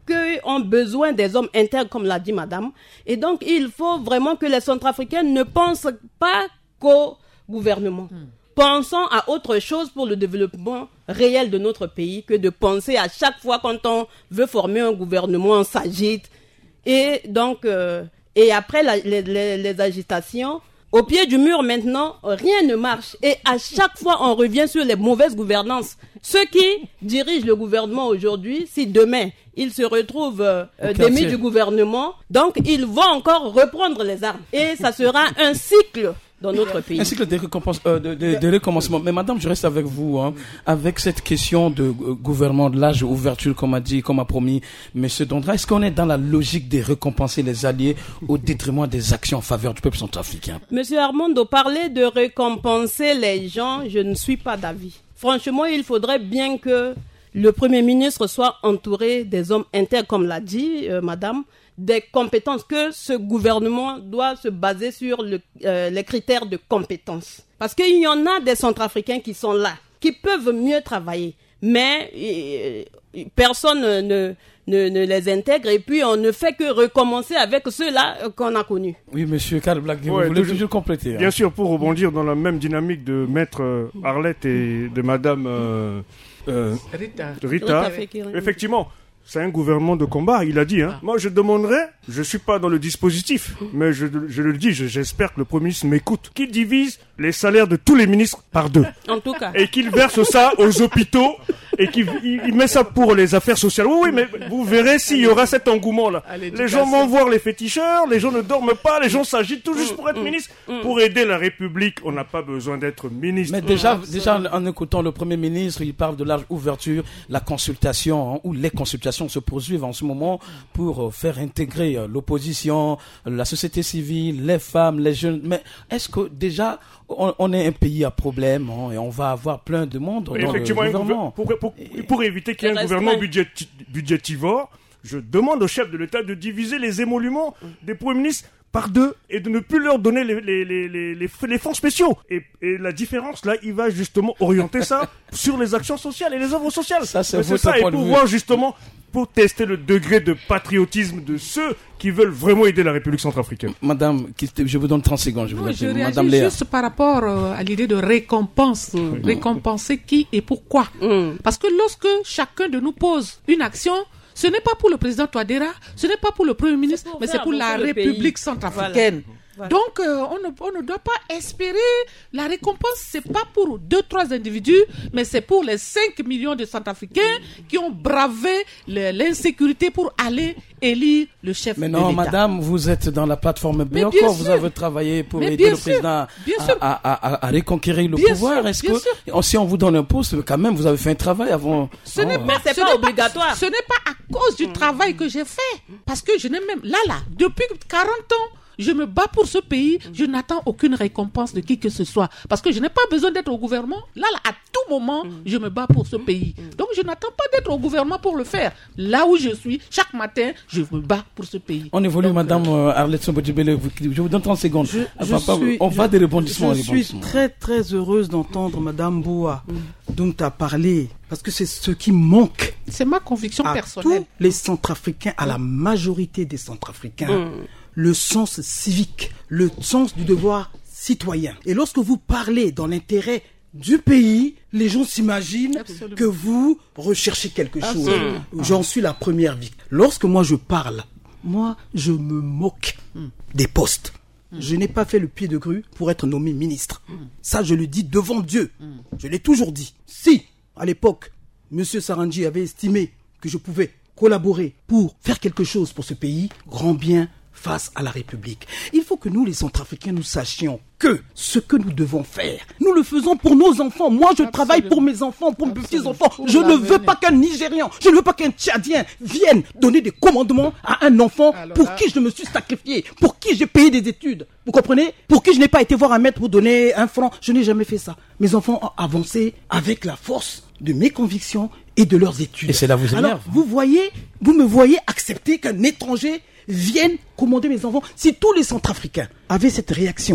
qu'ils ont besoin des hommes intègres, comme l'a dit madame. Et donc, il faut vraiment que les Centrafricains ne pensent pas qu'au gouvernement. Hmm. Pensons à autre chose pour le développement réel de notre pays que de penser à chaque fois quand on veut former un gouvernement, on s'agite. Et donc, euh, et après la, les, les, les agitations, au pied du mur maintenant, rien ne marche. Et à chaque fois, on revient sur les mauvaises gouvernances. Ceux qui dirigent le gouvernement aujourd'hui, si demain, ils se retrouvent euh, démis du gouvernement, donc ils vont encore reprendre les armes. Et ça sera un cycle dans notre pays. Un cycle de, récompense, euh, de, de, de recommencement. Mais madame, je reste avec vous, hein, avec cette question de euh, gouvernement, de l'âge ouverture, comme a dit, comme a promis monsieur Dondra. Est-ce qu'on est dans la logique de récompenser les alliés au détriment des actions en faveur du peuple centrafricain? Monsieur Armando, parler de récompenser les gens, je ne suis pas d'avis. Franchement, il faudrait bien que le Premier ministre soit entouré des hommes intègres, comme l'a dit euh, madame, des compétences, que ce gouvernement doit se baser sur le, euh, les critères de compétences. Parce qu'il y en a des Centrafricains qui sont là, qui peuvent mieux travailler, mais euh, personne ne, ne, ne les intègre et puis on ne fait que recommencer avec ceux-là qu'on a connus. Oui, monsieur Karl Black, vous ouais, voulez toujours, toujours compléter. Bien hein. sûr, pour rebondir dans la même dynamique de maître euh, Arlette et de madame euh, euh, Rita, Rita, Rita effectivement, c'est un gouvernement de combat, il a dit. Hein. Ah. Moi, je demanderais, je suis pas dans le dispositif, mais je, je le dis, je, j'espère que le Premier ministre m'écoute, qu'il divise les salaires de tous les ministres par deux. En tout cas. Et qu'il verse ça aux hôpitaux et qu'il il, il met ça pour les affaires sociales. Oui, oui, mais vous verrez s'il y aura cet engouement-là. Les gens vont voir les féticheurs, les gens ne dorment pas, les gens s'agitent tout juste pour être ministre. Pour aider la République, on n'a pas besoin d'être ministre. Mais déjà, mmh. déjà en, en écoutant le Premier ministre, il parle de large ouverture, la consultation, hein, ou les consultations se poursuivent en ce moment pour euh, faire intégrer euh, l'opposition, la société civile, les femmes, les jeunes. Mais est-ce que déjà on, on est un pays à problème hein, et on va avoir plein de monde dans effectivement, le gouvernement pour, pour, pour, pour éviter qu'il y ait un gouvernement budget, budgétivore, je demande au chef de l'État de diviser les émoluments des premiers ministres par deux et de ne plus leur donner les, les, les, les, les, les fonds spéciaux. Et, et la différence, là, il va justement orienter ça sur les actions sociales et les œuvres sociales. Ça, c'est, c'est ça, et pour voir justement, pour tester le degré de patriotisme de ceux qui veulent vraiment aider la République centrafricaine. Madame, je vous donne trente secondes. Je, vous non, je réagis Madame Léa. Juste par rapport euh, à l'idée de récompense. Mmh. Récompenser qui et pourquoi. Mmh. Parce que lorsque chacun de nous pose une action, ce n'est pas pour le président Touadéra, ce n'est pas pour le Premier ministre, c'est mais c'est pour la République pays. centrafricaine. Voilà. Voilà. Donc, euh, on, ne, on ne doit pas espérer la récompense. C'est pas pour deux, trois individus, mais c'est pour les cinq millions de Centrafricains qui ont bravé le, l'insécurité pour aller élire le chef mais de non, l'État. Madame, vous êtes dans la plateforme B. Encore, vous avez travaillé pour mais aider le sûr, président à, à, à, à reconquérir le bien pouvoir. Sûr, Est-ce que sûr. si on vous donne un poste, quand même, vous avez fait un travail avant. Ce oh. n'est pas, c'est ce pas n'est obligatoire. Pas, ce n'est pas à cause du mmh. travail que j'ai fait, parce que je n'ai même là, là, depuis quarante ans. Je me bats pour ce pays, je n'attends aucune récompense de qui que ce soit. Parce que je n'ai pas besoin d'être au gouvernement. Là, là, à tout moment, je me bats pour ce pays. Donc, je n'attends pas d'être au gouvernement pour le faire. Là où je suis, chaque matin, je me bats pour ce pays. On évolue, Donc, Madame euh, Arlette Sombodjibele. Je vous donne trente secondes. Je, je enfin, suis, on va je, des rebondissements. Je suis très, très heureuse d'entendre Madame Boua, mm. dont tu as parlé. Parce que c'est ce qui manque. C'est ma conviction à personnelle. Tous les Centrafricains, à la majorité des Centrafricains. Mm. Le sens civique, le sens du devoir citoyen. Et lorsque vous parlez dans l'intérêt du pays, les gens s'imaginent Absolument. que vous recherchez quelque chose. Absolument. J'en suis la première victime. Lorsque moi je parle, moi je me moque mm. des postes. Mm. Je n'ai pas fait le pied de grue pour être nommé ministre. Mm. Ça, je le dis devant Dieu. Mm. Je l'ai toujours dit. Si, à l'époque, M. Sarandji avait estimé que je pouvais collaborer pour faire quelque chose pour ce pays, grand bien face à la République. Il faut que nous, les Centrafricains, nous sachions que ce que nous devons faire, nous le faisons pour nos enfants. Moi, je Absolument. travaille pour mes enfants, pour Absolument. mes petits-enfants. Pour je ne veux venir. pas qu'un Nigérian, je ne veux pas qu'un Tchadien vienne donner des commandements à un enfant Alors, pour là... qui je me suis sacrifié, pour qui j'ai payé des études. Vous comprenez? Pour qui je n'ai pas été voir un maître pour donner un franc. Je n'ai jamais fait ça. Mes enfants ont avancé avec la force de mes convictions et de leurs études. Et c'est là vous énerve. Alors, vous voyez, vous me voyez accepter qu'un étranger viennent commander mes enfants. Si tous les Centrafricains avaient cette réaction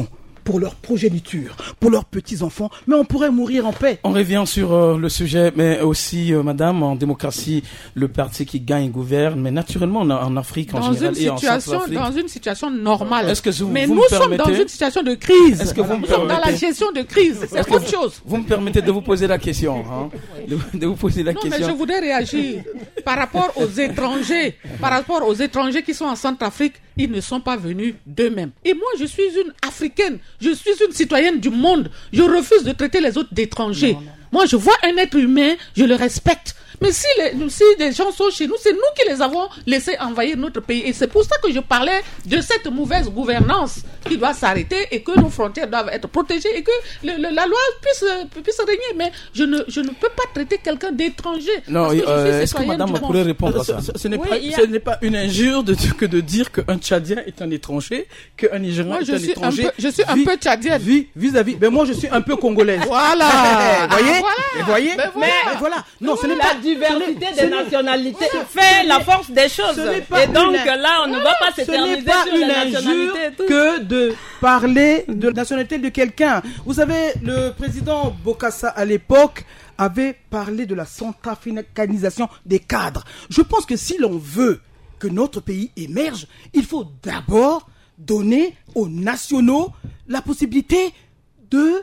pour leur progéniture, pour leurs petits-enfants, mais on pourrait mourir en paix. On revient sur euh, le sujet, mais aussi, euh, madame, en démocratie, le parti qui gagne gouverne, mais naturellement en, en Afrique en dans général une et en situation, Centrafrique. Dans une situation normale. Est-ce que vous, mais vous nous me sommes permettez... dans une situation de crise. Est-ce que vous me nous sommes dans la permettez... gestion de crise, c'est Est-ce que autre vous, chose. Vous me permettez de vous poser la question, hein, de, de vous poser la non, question. mais je voudrais réagir par rapport aux étrangers, par rapport aux étrangers qui sont en Centrafrique, ils ne sont pas venus d'eux-mêmes. Et moi, je suis une Africaine, je suis une citoyenne du monde. Je refuse de traiter les autres d'étrangers. Non, non. Moi, je vois un être humain, je le respecte. Mais si les, si les gens sont chez nous, c'est nous qui les avons laissés envahir notre pays. Et c'est pour ça que je parlais de cette mauvaise gouvernance qui doit s'arrêter et que nos frontières doivent être protégées et que le, le, la loi puisse, puisse régner. Mais je ne, je ne peux pas traiter quelqu'un d'étranger. Non, euh, est-ce que madame pourrait répondre à ça? Ce, ce n'est oui, pas, a... ce n'est pas une injure de, que de dire qu'un Tchadien est un étranger, qu'un Nigérien est un étranger. Un peu, je suis un vis, peu tchadienne. Vis, vis-à-vis. Mais moi, je suis un peu congolaise. Voilà. Vous voyez? Ah, voilà. Vous voyez? Mais voilà. Mais voilà. Non, ce n'est la pas diversité ce des nationalités fait la force des choses. Et donc une... là, on ne va pas s'éterniser sur la nationalité et tout. Que de parler de la nationalité de quelqu'un. Vous savez, le président Bokassa à l'époque avait parlé de la centrafricanisation des cadres. Je pense que si l'on veut que notre pays émerge, il faut d'abord donner aux nationaux la possibilité de,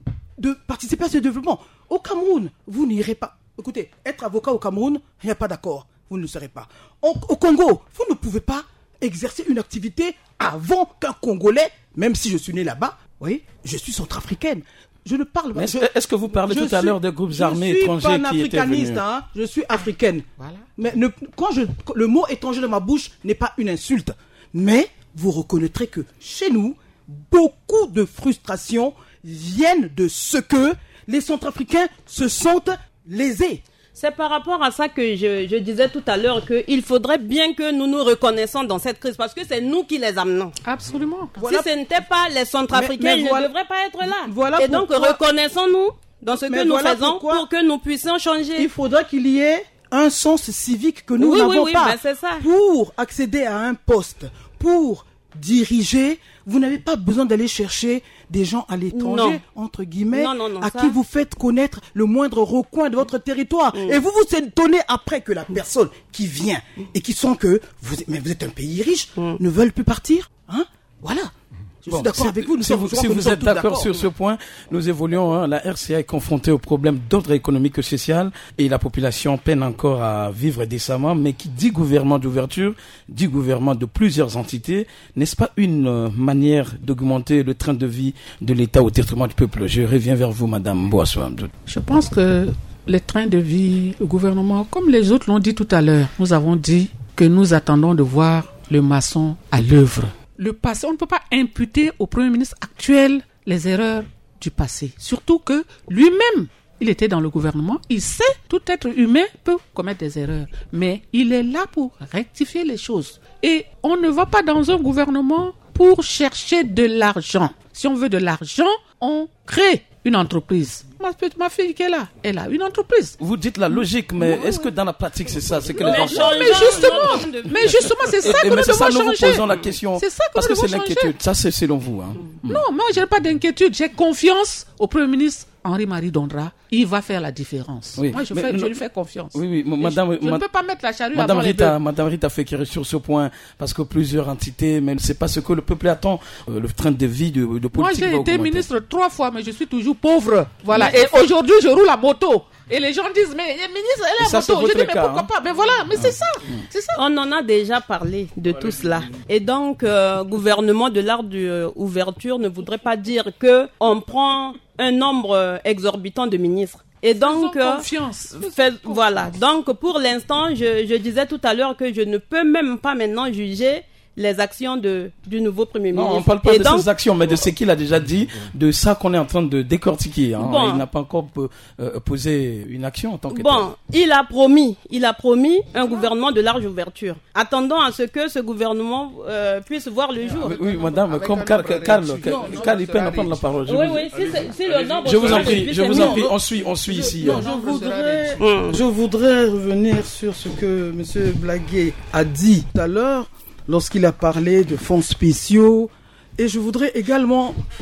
de participer à ce développement. Au Cameroun, vous n'irez pas. Écoutez, être avocat au Cameroun, il n'y a pas d'accord. Vous ne le serez pas. Au, au Congo, vous ne pouvez pas exercer une activité avant qu'un Congolais, même si je suis né là-bas, vous voyez, je suis centrafricaine. Je ne parle pas. Je, est-ce que vous parlez tout suis, à l'heure des groupes armés étrangers qui étaient venus? Hein, je suis africaine. Voilà. Mais ne, quand je, le mot étranger dans ma bouche n'est pas une insulte. Mais vous reconnaîtrez que chez nous, beaucoup de frustrations viennent de ce que les Centrafricains se sentent lésés. C'est par rapport à ça que je, je disais tout à l'heure qu'il faudrait bien que nous nous reconnaissons dans cette crise parce que c'est nous qui les amenons. Absolument. Voilà. Si ce n'était pas les Centrafricains, ils voilà. ne devraient pas être là. Voilà Et donc reconnaissons-nous dans ce mais que nous voilà faisons pour que nous puissions changer. Il faudra qu'il y ait un sens civique que nous oui, n'avons oui, oui, pas. Ben c'est ça. Pour accéder à un poste, pour diriger, vous n'avez pas besoin d'aller chercher des gens à l'étranger, non. entre guillemets, non, non, non, à ça... qui vous faites connaître le moindre recoin de votre territoire. Mm. Et vous vous étonnez après que la personne qui vient et qui sent que vous, mais vous êtes un pays riche, mm. ne veulent plus partir. Hein? Voilà. Je bon, suis d'accord si, avec vous. Nous si sommes, vous, je si vous vous êtes d'accord, d'accord sur ce point, nous évoluons. Hein, la R C A est confrontée aux problèmes d'ordre économique et social et la population peine encore à vivre décemment. Mais qui dit gouvernement d'ouverture, dit gouvernement de plusieurs entités. N'est-ce pas une euh, manière d'augmenter le train de vie de l'État au détriment du peuple? Je reviens vers vous, Madame Boissois. Je pense que le train de vie, le gouvernement, comme les autres l'ont dit tout à l'heure, nous avons dit que nous attendons de voir le maçon à l'œuvre. Le passé, on ne peut pas imputer au Premier ministre actuel les erreurs du passé. Surtout que lui-même, il était dans le gouvernement, il sait tout être humain peut commettre des erreurs. Mais il est là pour rectifier les choses. Et on ne va pas dans un gouvernement pour chercher de l'argent. Si on veut de l'argent, on crée une entreprise. Ma, ma fille qui est là, elle a une entreprise. Vous dites la logique, mais est-ce que dans la pratique c'est ça? C'est que les mais, gens... mais justement, mais justement, c'est ça et, que nous devons changer. Nous vous posons la question. C'est ça que parce nous que c'est devons l'inquiétude. changer. Ça, c'est selon vous. Hein. Non, moi, je n'ai pas d'inquiétude. J'ai confiance au Premier ministre Henri-Marie Dondra. Il va faire la différence. Oui, moi, je, fais, je lui fais confiance. Oui, oui, madame, je, je ma... ne peux pas mettre la charrue madame avant Rita, les deux. Madame Rita Fekir sur ce point, parce que plusieurs entités, même c'est pas ce que le peuple attend. Euh, le train de vie de, de politique. Moi, j'ai été augmenter. ministre trois fois, mais je suis toujours pauvre. Voilà. Mais... Et aujourd'hui, je roule la moto. Et les gens disent, mais les ministres, elle est la moto. Je dis, mais cas, pourquoi hein? pas? Mais voilà, mais c'est ça. c'est ça. On en a déjà parlé de tout cela. Et donc, euh, gouvernement de l'art d'ouverture ne voudrait pas dire que on prend un nombre exorbitant de ministres. Et donc, euh, confiance. Fait, voilà. Donc, pour l'instant, je, je disais tout à l'heure que je ne peux même pas maintenant juger les actions de, du nouveau Premier ministre. Non, on ne parle pas et de donc, ses actions, mais de ce qu'il a déjà dit, de ça qu'on est en train de décortiquer. Hein. Bon, il n'a pas encore euh, posé une action en tant que Bon, tel. il a promis, il a promis un gouvernement de large ouverture. Attendons à ce que ce gouvernement euh, puisse voir le jour. Oui, oui madame, avec comme Carl, Carl, Carl, Carl, il peut prendre la parole. Je oui, vous... oui, si, si le nombre... Je vous en prie, je vous en prie, on suit, on suit ici. Non, je, voudrais, je voudrais revenir sur ce que M. Blaguet a dit tout à l'heure, lorsqu'il a parlé de fonds spéciaux. Et je voudrais également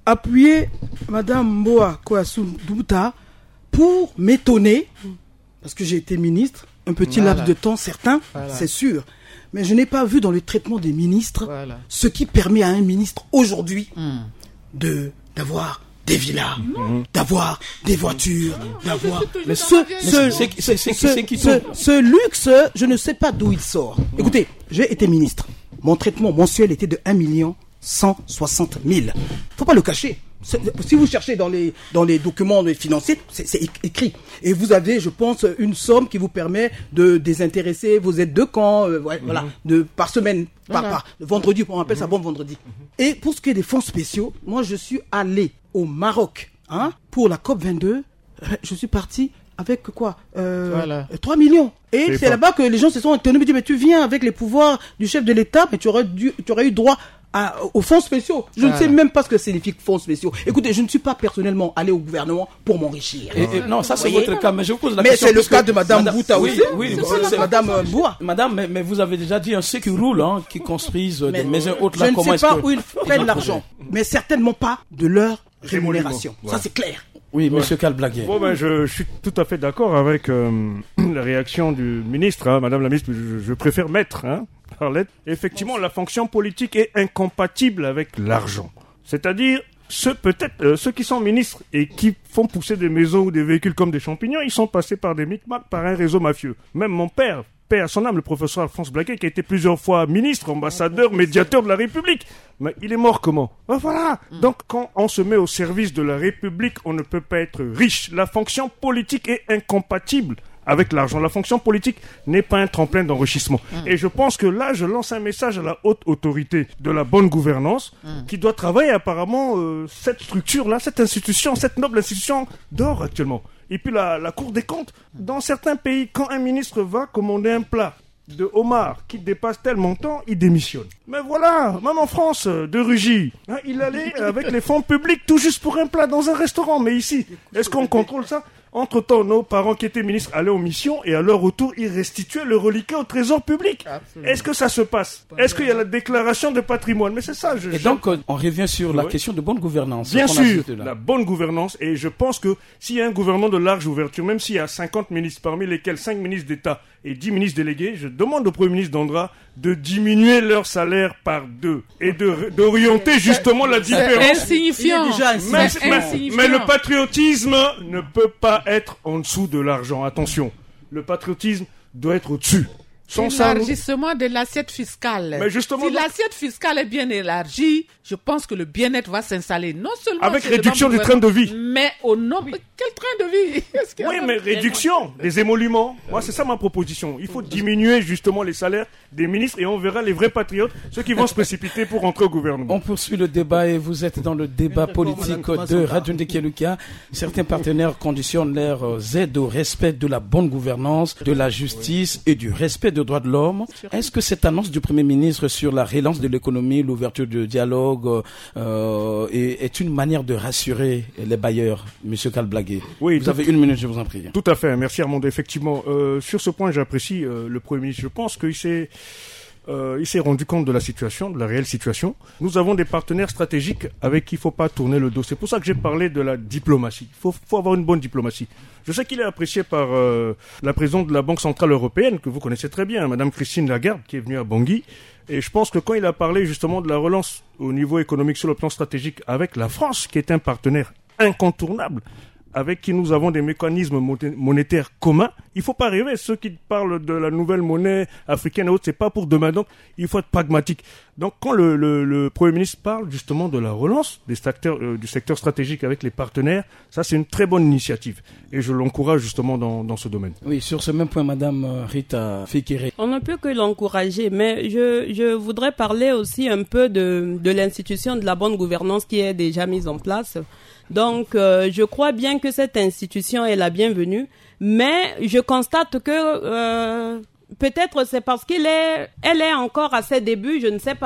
appuyer Madame Mboa Kouassou Douta pour m'étonner, parce que j'ai été ministre, un petit Voilà. laps de temps certain, Voilà. c'est sûr. Mais je n'ai pas vu dans le traitement des ministres Voilà. ce qui permet à un ministre aujourd'hui Hmm. de d'avoir des villas, d'avoir des voitures, d'avoir... Mais Ce, ce- ce, c'est- c'est- c'est- ce- c'est qui ce- tout ce luxe, je ne sais pas d'où il sort. Écoutez, j'ai été ministre. Mon traitement mensuel était de un million cent soixante mille. Faut pas le cacher. C'est- Si vous cherchez dans les, dans les documents financiers, c'est c'est écrit. Et vous avez, je pense, une somme qui vous permet de désintéresser vos aides de camp, euh, ouais, voilà, de, par semaine, par, Voilà. par vendredi, on appelle ça bon vendredi. Et pour ce qui est des fonds spéciaux, moi je suis allé au Maroc, hein, pour la COP vingt-deux. Je suis parti avec quoi euh, Voilà. trois millions. Et C'est c'est pas- là-bas que les gens se sont étonnés, me disent, mais tu viens avec les pouvoirs du chef de l'État, mais tu aurais, dû, tu aurais eu droit à, aux fonds spéciaux. Je Voilà. ne sais même pas ce que signifie fonds spéciaux. Écoutez, je ne suis pas personnellement allé au gouvernement pour m'enrichir. Et- et- non, ça c'est Voyez. votre cas, mais je vous pose la Mais question. c'est le parce cas que de Madame Bouta oui, aussi. Oui, C'est c'est- Madame euh, Boua. Madame, mais, mais vous avez déjà dit, ceux qui roulent, hein, qui construisent euh, des maisons hautes, là, Je ne comment sais est-ce pas que... où ils prennent l'argent, mais certainement pas de leur rémunération. Voilà. Ça c'est clair. Oui, monsieur Kalblaguer. Bon, ben, je, je suis tout à fait d'accord avec euh, la réaction du ministre, hein, Madame la ministre. Je, je préfère mettre, hein, par lettre. Effectivement, la fonction politique est incompatible avec l'argent. C'est-à-dire, ceux peut-être euh, ceux qui sont ministres et qui font pousser des maisons ou des véhicules comme des champignons, ils sont passés par des micmacs, par un réseau mafieux. Même mon père, père à son âme, le professeur Alphonse Blaquet, qui a été plusieurs fois ministre, ambassadeur, médiateur de la République. Mais il est mort comment? Ben voilà. Donc quand on se met au service de la République, on ne peut pas être riche. La fonction politique est incompatible avec l'argent. La fonction politique n'est pas un tremplin d'enrichissement. Et je pense que là, je lance un message à la haute autorité de la bonne gouvernance qui doit travailler apparemment euh, cette structure-là, cette institution, cette noble institution dehors actuellement. Et puis la, la Cour des comptes, dans certains pays, quand un ministre va commander un plat de homard qui dépasse tel montant, il démissionne. Mais voilà, même en France, euh, de Rugy, hein, il allait avec les fonds publics tout juste pour un plat dans un restaurant. Mais ici, est-ce qu'on contrôle ça? Entre-temps, nos parents qui étaient ministres allaient en mission et à leur retour, ils restituaient le reliquat au trésor public. Absolument. Est-ce que ça se passe? Est-ce qu'il y a la déclaration de patrimoine? Mais c'est ça, je Et donc, euh, on revient sur la Ouais. question de bonne gouvernance. Bien qu'on a sûr, cité là. la bonne gouvernance. Et je pense que s'il y a un gouvernement de large ouverture, même s'il y a cinquante ministres, parmi lesquels cinq ministres d'État et dix ministres délégués, je demande au Premier ministre Dondra de diminuer leur salaire par deux et de d'orienter justement la différence. Insignifiant. Il est déjà Mais, insignifiant. mais- insignifiant. mais le patriotisme ne peut pas être en dessous de l'argent. Attention, le patriotisme doit être au-dessus. Sans ça, nous- Élargissement de l'assiette fiscale. Mais justement, si donc- l'assiette fiscale est bien élargie, je pense que le bien-être va s'installer. Non seulement Avec chez les réduction membres du train de vie. mais au nombre. Quel train de vie? Est-ce qu'il y a Oui, un- mais réduction des émoluments. Moi, c'est ça ma proposition. Il faut diminuer justement les salaires des ministres et on verra les vrais patriotes, ceux qui vont se précipiter pour rentrer au gouvernement. On poursuit le débat et vous êtes dans le débat politique de Radio Ndekeluka. Certains partenaires conditionnent leurs aides au respect de la bonne gouvernance, de la justice et du respect des droits de l'homme. Est-ce que cette annonce du Premier ministre sur la relance de l'économie, l'ouverture du dialogue euh, est, est une manière de rassurer les bailleurs, Monsieur Kalblaguer? Oui, Vous tout- avez une minute, je vous en prie. Tout à fait, merci Armand. Effectivement, euh, sur ce point, j'apprécie euh, le Premier ministre. Je pense qu'il s'est, euh, il s'est rendu compte de la situation, de la réelle situation. Nous avons des partenaires stratégiques avec qui il ne faut pas tourner le dos. C'est pour ça que j'ai parlé de la diplomatie. Il faut, faut avoir une bonne diplomatie. Je sais qu'il est apprécié par euh, la présidente de la Banque Centrale Européenne, que vous connaissez très bien, Madame Christine Lagarde, qui est venue à Bangui. Et je pense que quand il a parlé justement de la relance au niveau économique sur le plan stratégique avec la France, qui est un partenaire incontournable, avec qui nous avons des mécanismes monétaires communs, il faut pas rêver. Ceux qui parlent de la nouvelle monnaie africaine et autres, c'est pas pour demain. Donc, il faut être pragmatique. Donc, quand le, le, le Premier ministre parle justement de la relance des secteurs, euh, du secteur stratégique avec les partenaires, ça, c'est une très bonne initiative. Et je l'encourage justement dans, dans ce domaine. Oui, sur ce même point, Madame Rita Fikiri. On ne peut que l'encourager, mais je, je voudrais parler aussi un peu de, de l'institution de la bonne gouvernance qui est déjà mise en place. Donc, euh, je crois bien que cette institution est la bienvenue, mais je constate que euh, peut-être c'est parce qu'elle est, elle est encore à ses débuts, je ne sais pas.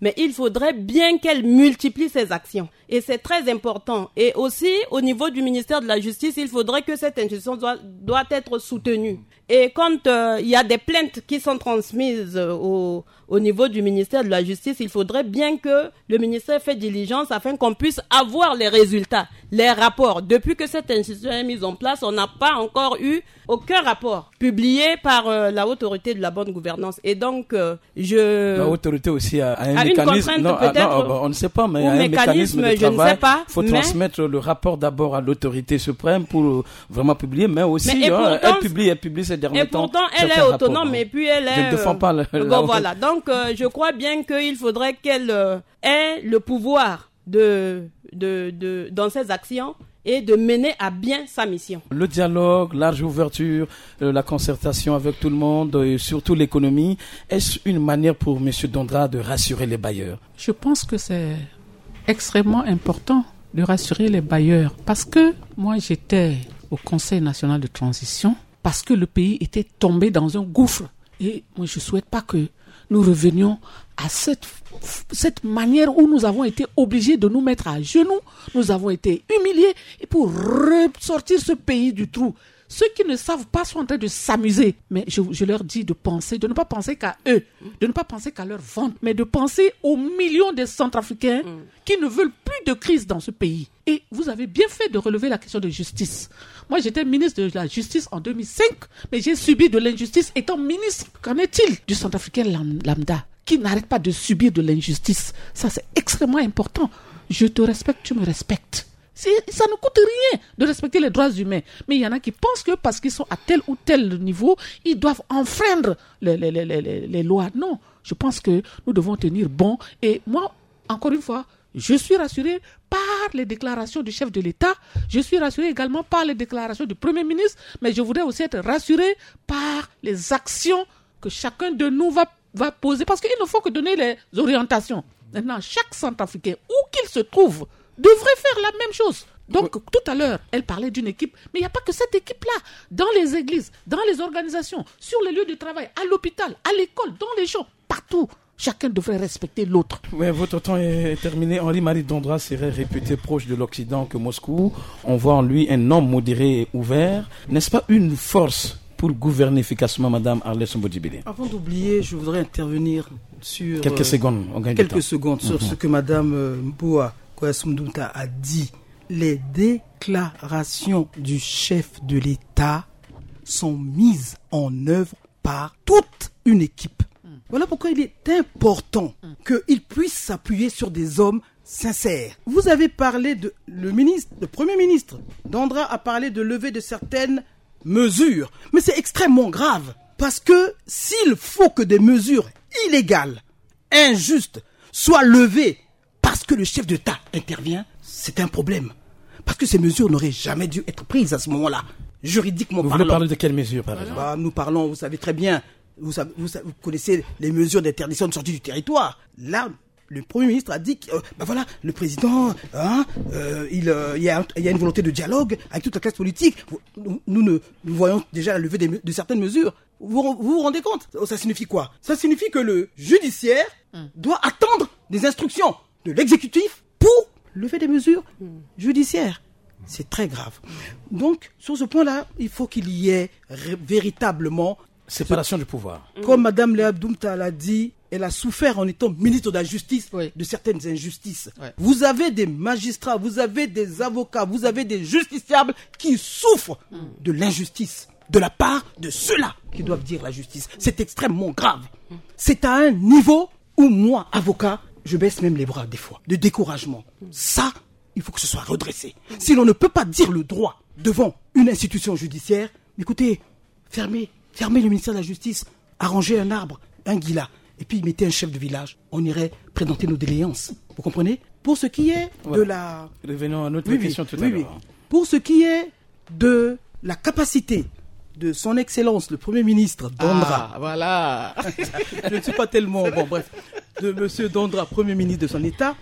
mais il faudrait bien qu'elle multiplie ses actions. Et c'est très important. Et aussi, au niveau du ministère de la Justice, il faudrait que cette institution doit, doit être soutenue. Et quand euh, il y a des plaintes qui sont transmises euh, au, au niveau du ministère de la Justice, il faudrait bien que le ministère fait diligence afin qu'on puisse avoir les résultats, les rapports. Depuis que cette institution est mise en place, on n'a pas encore eu aucun rapport publié par euh, la Haute Autorité de la bonne gouvernance. Et donc, euh, je... La Haute Autorité aussi a, a un a mécanisme... Une non, peut-être, ah, non, on ne sait pas, mais il y a un mécanisme, mécanisme de je travail. Ne sais pas, il faut mais... transmettre le rapport d'abord à l'autorité suprême pour vraiment publier, mais aussi, mais hein, pourtant, elle publie, elle publie ces derniers et temps. Et pourtant, elle est autonome, rapport, et puis elle est... Je ne défends pas le... Bon, la... voilà. Donc, euh, je crois bien qu'il faudrait qu'elle euh, ait le pouvoir de, de, de, dans ses actions et de mener à bien sa mission. Le dialogue, large ouverture, euh, la concertation avec tout le monde, et surtout l'économie, est-ce une manière pour M. Dondra de rassurer les bailleurs? Je pense que c'est extrêmement important de rassurer les bailleurs parce que moi j'étais au Conseil national de transition parce que le pays était tombé dans un gouffre et moi je ne souhaite pas que nous revenions à cette, cette manière où nous avons été obligés de nous mettre à genoux, nous avons été humiliés et pour ressortir ce pays du trou. Ceux qui ne savent pas sont en train de s'amuser. Mais je, je leur dis de penser, de ne pas penser qu'à eux, de ne pas penser qu'à leur vente, mais de penser aux millions de Centrafricains mm. qui ne veulent plus de crise dans ce pays. Et vous avez bien fait de relever la question de justice. Moi, j'étais ministre de la Justice en deux mille cinq, mais j'ai subi de l'injustice étant ministre. Qu'en est-il du Centrafricain lambda qui n'arrête pas de subir de l'injustice? Ça, c'est extrêmement important. Je te respecte, tu me respectes. C'est, ça ne coûte rien de respecter les droits humains. Mais il y en a qui pensent que parce qu'ils sont à tel ou tel niveau, ils doivent enfreindre les, les, les, les, les lois. Non, je pense que nous devons tenir bon. Et moi, encore une fois, je suis rassuré par les déclarations du chef de l'État. Je suis rassuré également par les déclarations du Premier ministre. Mais je voudrais aussi être rassuré par les actions que chacun de nous va, va poser. Parce qu'il ne faut que donner les orientations. Maintenant, chaque Centrafricain, où qu'il se trouve, devrait faire la même chose. Donc, oui. Tout à l'heure, elle parlait d'une équipe, mais il n'y a pas que cette équipe-là. Dans les églises, dans les organisations, sur les lieux de travail, à l'hôpital, à l'école, dans les champs, partout, chacun devrait respecter l'autre. Oui, votre temps est terminé. Henri-Marie Dondra serait réputé proche de l'Occident que Moscou. On voit en lui un homme modéré et ouvert. N'est-ce pas une force pour gouverner efficacement, Madame Arlette Mbodjibile? Avant d'oublier, je voudrais intervenir sur... Quelques euh, secondes, on gagne quelques du temps. secondes sur mm-hmm. ce que Madame euh, Mboua Koyasumdouta a dit. Les déclarations du chef de l'État sont mises en œuvre par toute une équipe. Mm. Voilà pourquoi il est important mm. qu'il puisse s'appuyer sur des hommes sincères. Vous avez parlé de le ministre, le Premier ministre Dondra a parlé de lever de certaines mesures, mais c'est extrêmement grave parce que s'il faut que des mesures illégales, injustes, soient levées parce que le chef d'État intervient, c'est un problème. Parce que ces mesures n'auraient jamais dû être prises à ce moment-là, juridiquement vous parlant. Vous voulez parler de quelles mesures, par exemple? bah, Nous parlons, vous savez très bien, vous, savez, vous, savez, vous connaissez les mesures d'interdiction de sortie du territoire. Là, le Premier ministre a dit que, euh, bah voilà, le président, hein, euh, il, euh, il, y a, il y a une volonté de dialogue avec toute la classe politique. Nous, nous, nous, nous voyons déjà la levée des, de certaines mesures. Vous, vous vous rendez compte? Ça signifie quoi? Ça signifie que le judiciaire hum. doit attendre des instructions de l'exécutif pour lever des mesures mmh. judiciaires. C'est très grave. Donc, sur ce point-là, il faut qu'il y ait ré- véritablement... séparation ce... du pouvoir. Comme mmh. Mme Léa Doumta l'a dit, elle a souffert en étant ministre de la Justice oui. de certaines injustices. Ouais. Vous avez des magistrats, vous avez des avocats, vous avez des justiciables qui souffrent mmh. de l'injustice de la part de ceux-là qui doivent dire la justice. C'est extrêmement grave. Mmh. C'est à un niveau où moi, avocat, je baisse même les bras des fois, de découragement. Ça, il faut que ce soit redressé. Si l'on ne peut pas dire le droit devant une institution judiciaire, écoutez, fermez, fermez le ministère de la Justice, arrangez un arbre, un guilla, et puis mettez un chef de village. On irait présenter nos déléances. Vous comprenez? Pour ce qui est ouais. de la... Revenons à notre oui, question oui, tout oui, à l'heure. Oui. Pour ce qui est de la capacité de son Excellence, le Premier ministre Dondra. Ah, voilà. Je ne suis pas tellement... Bon, bref. De M. Dondra, Premier ministre de son État,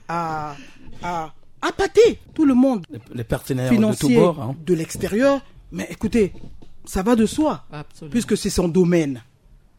à, à appâter tout le monde. Les, les partenaires financiers de tous bords. Hein. De l'extérieur. Mais écoutez, ça va de soi. Absolument. Puisque c'est son domaine.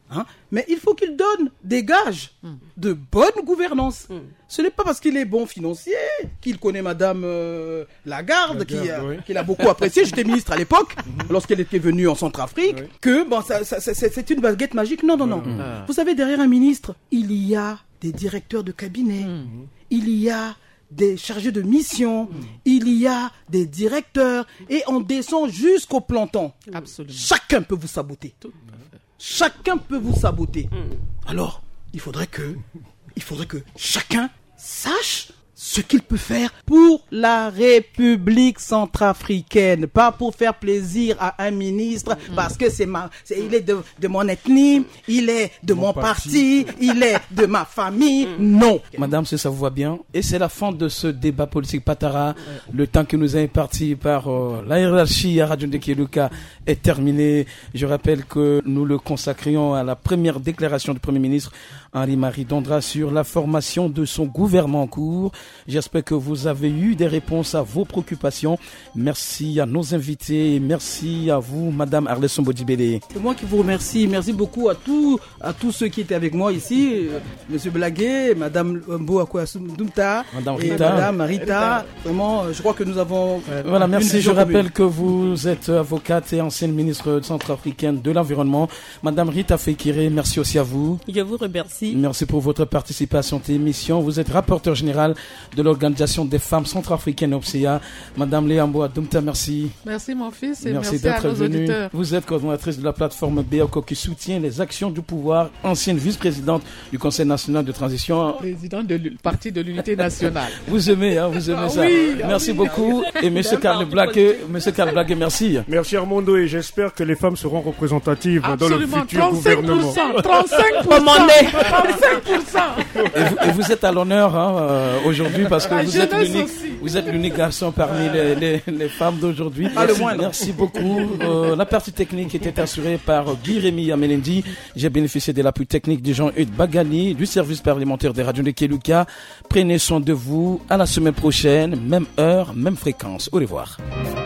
Hein? Mais il faut qu'il donne des gages mm. de bonne gouvernance. Mm. Ce n'est pas parce qu'il est bon financier, qu'il connaît Madame euh, Lagarde, Lagarde qui a, oui. qu'il a beaucoup apprécié. J'étais ministre à l'époque, mm-hmm. lorsqu'elle était venue en Centrafrique, oui. que bon, ça, ça, ça, c'est une baguette magique. Non, non, non. Mm. Vous savez, derrière un ministre, il y a des directeurs de cabinet, mm. il y a des chargés de mission, mm. il y a des directeurs, et on descend jusqu'au planton. Absolument. Chacun peut vous saboter. Tout. Chacun peut vous saboter. Mm. Alors, il faudrait que, il faudrait que chacun sache ce qu'il peut faire pour la République centrafricaine, pas pour faire plaisir à un ministre, mm. parce que c'est ma, c'est, il est de, de mon ethnie, il est de mon, mon parti, parti, il est de ma famille. Mm. Non. Madame, si ça vous va bien, et c'est la fin de ce débat politique Patara. Ouais. Le temps que nous a imparti par euh, la hiérarchie à Radio Ndekeluka est terminé. Je rappelle que nous le consacrions à la première déclaration du Premier ministre Henri-Marie Dondra sur la formation de son gouvernement en cours. J'espère que vous avez eu des réponses à vos préoccupations. Merci à nos invités et merci à vous, Madame Arleson Bodibele. C'est moi qui vous remercie. Merci beaucoup à tous, à tous ceux qui étaient avec moi ici. Monsieur Blaguet, Madame Mbouakoua-Doumta, Madame et Rita. Madame Rita. Vraiment, je crois que nous avons... Voilà, merci. Je rappelle que vous êtes avocate et ancienne ministre centrafricaine de l'Environnement. Madame Rita Fekiré, merci aussi à vous. Je vous remercie. Merci pour votre participation à cette émission. Vous êtes rapporteur général de l'Organisation des femmes centrafricaines O P S E A. Madame Léa Mbouakoua-Doumta, merci. Merci mon fils et merci, merci d'être à nos venue. auditeurs. Vous êtes coordonnatrice de la plateforme B A C O qui soutient les actions du pouvoir, ancienne vice-présidente du Conseil national de transition. Président du parti de l'unité nationale. Vous aimez, hein, vous aimez ah, ça. Oui, merci oui, beaucoup. Et monsieur Karl Blaguet, monsieur Karl Blaguet, merci. Merci Armando et j'espère que les femmes seront représentatives Absolument, dans le futur gouvernement. trente-cinq pour cent, trente-cinq pour cent. Et vous, et vous êtes à l'honneur hein, euh, aujourd'hui parce que vous êtes, l'unique, vous êtes l'unique garçon parmi les, les, les femmes d'aujourd'hui. Ah, merci, le moins, merci beaucoup. Euh, la partie technique était assurée par Guy Rémy Amelendi. J'ai bénéficié de l'appui technique de Jean-Hugues Bagani, du service parlementaire des radios de Keluka. Prenez soin de vous. À la semaine prochaine, même heure, même fréquence. Au revoir.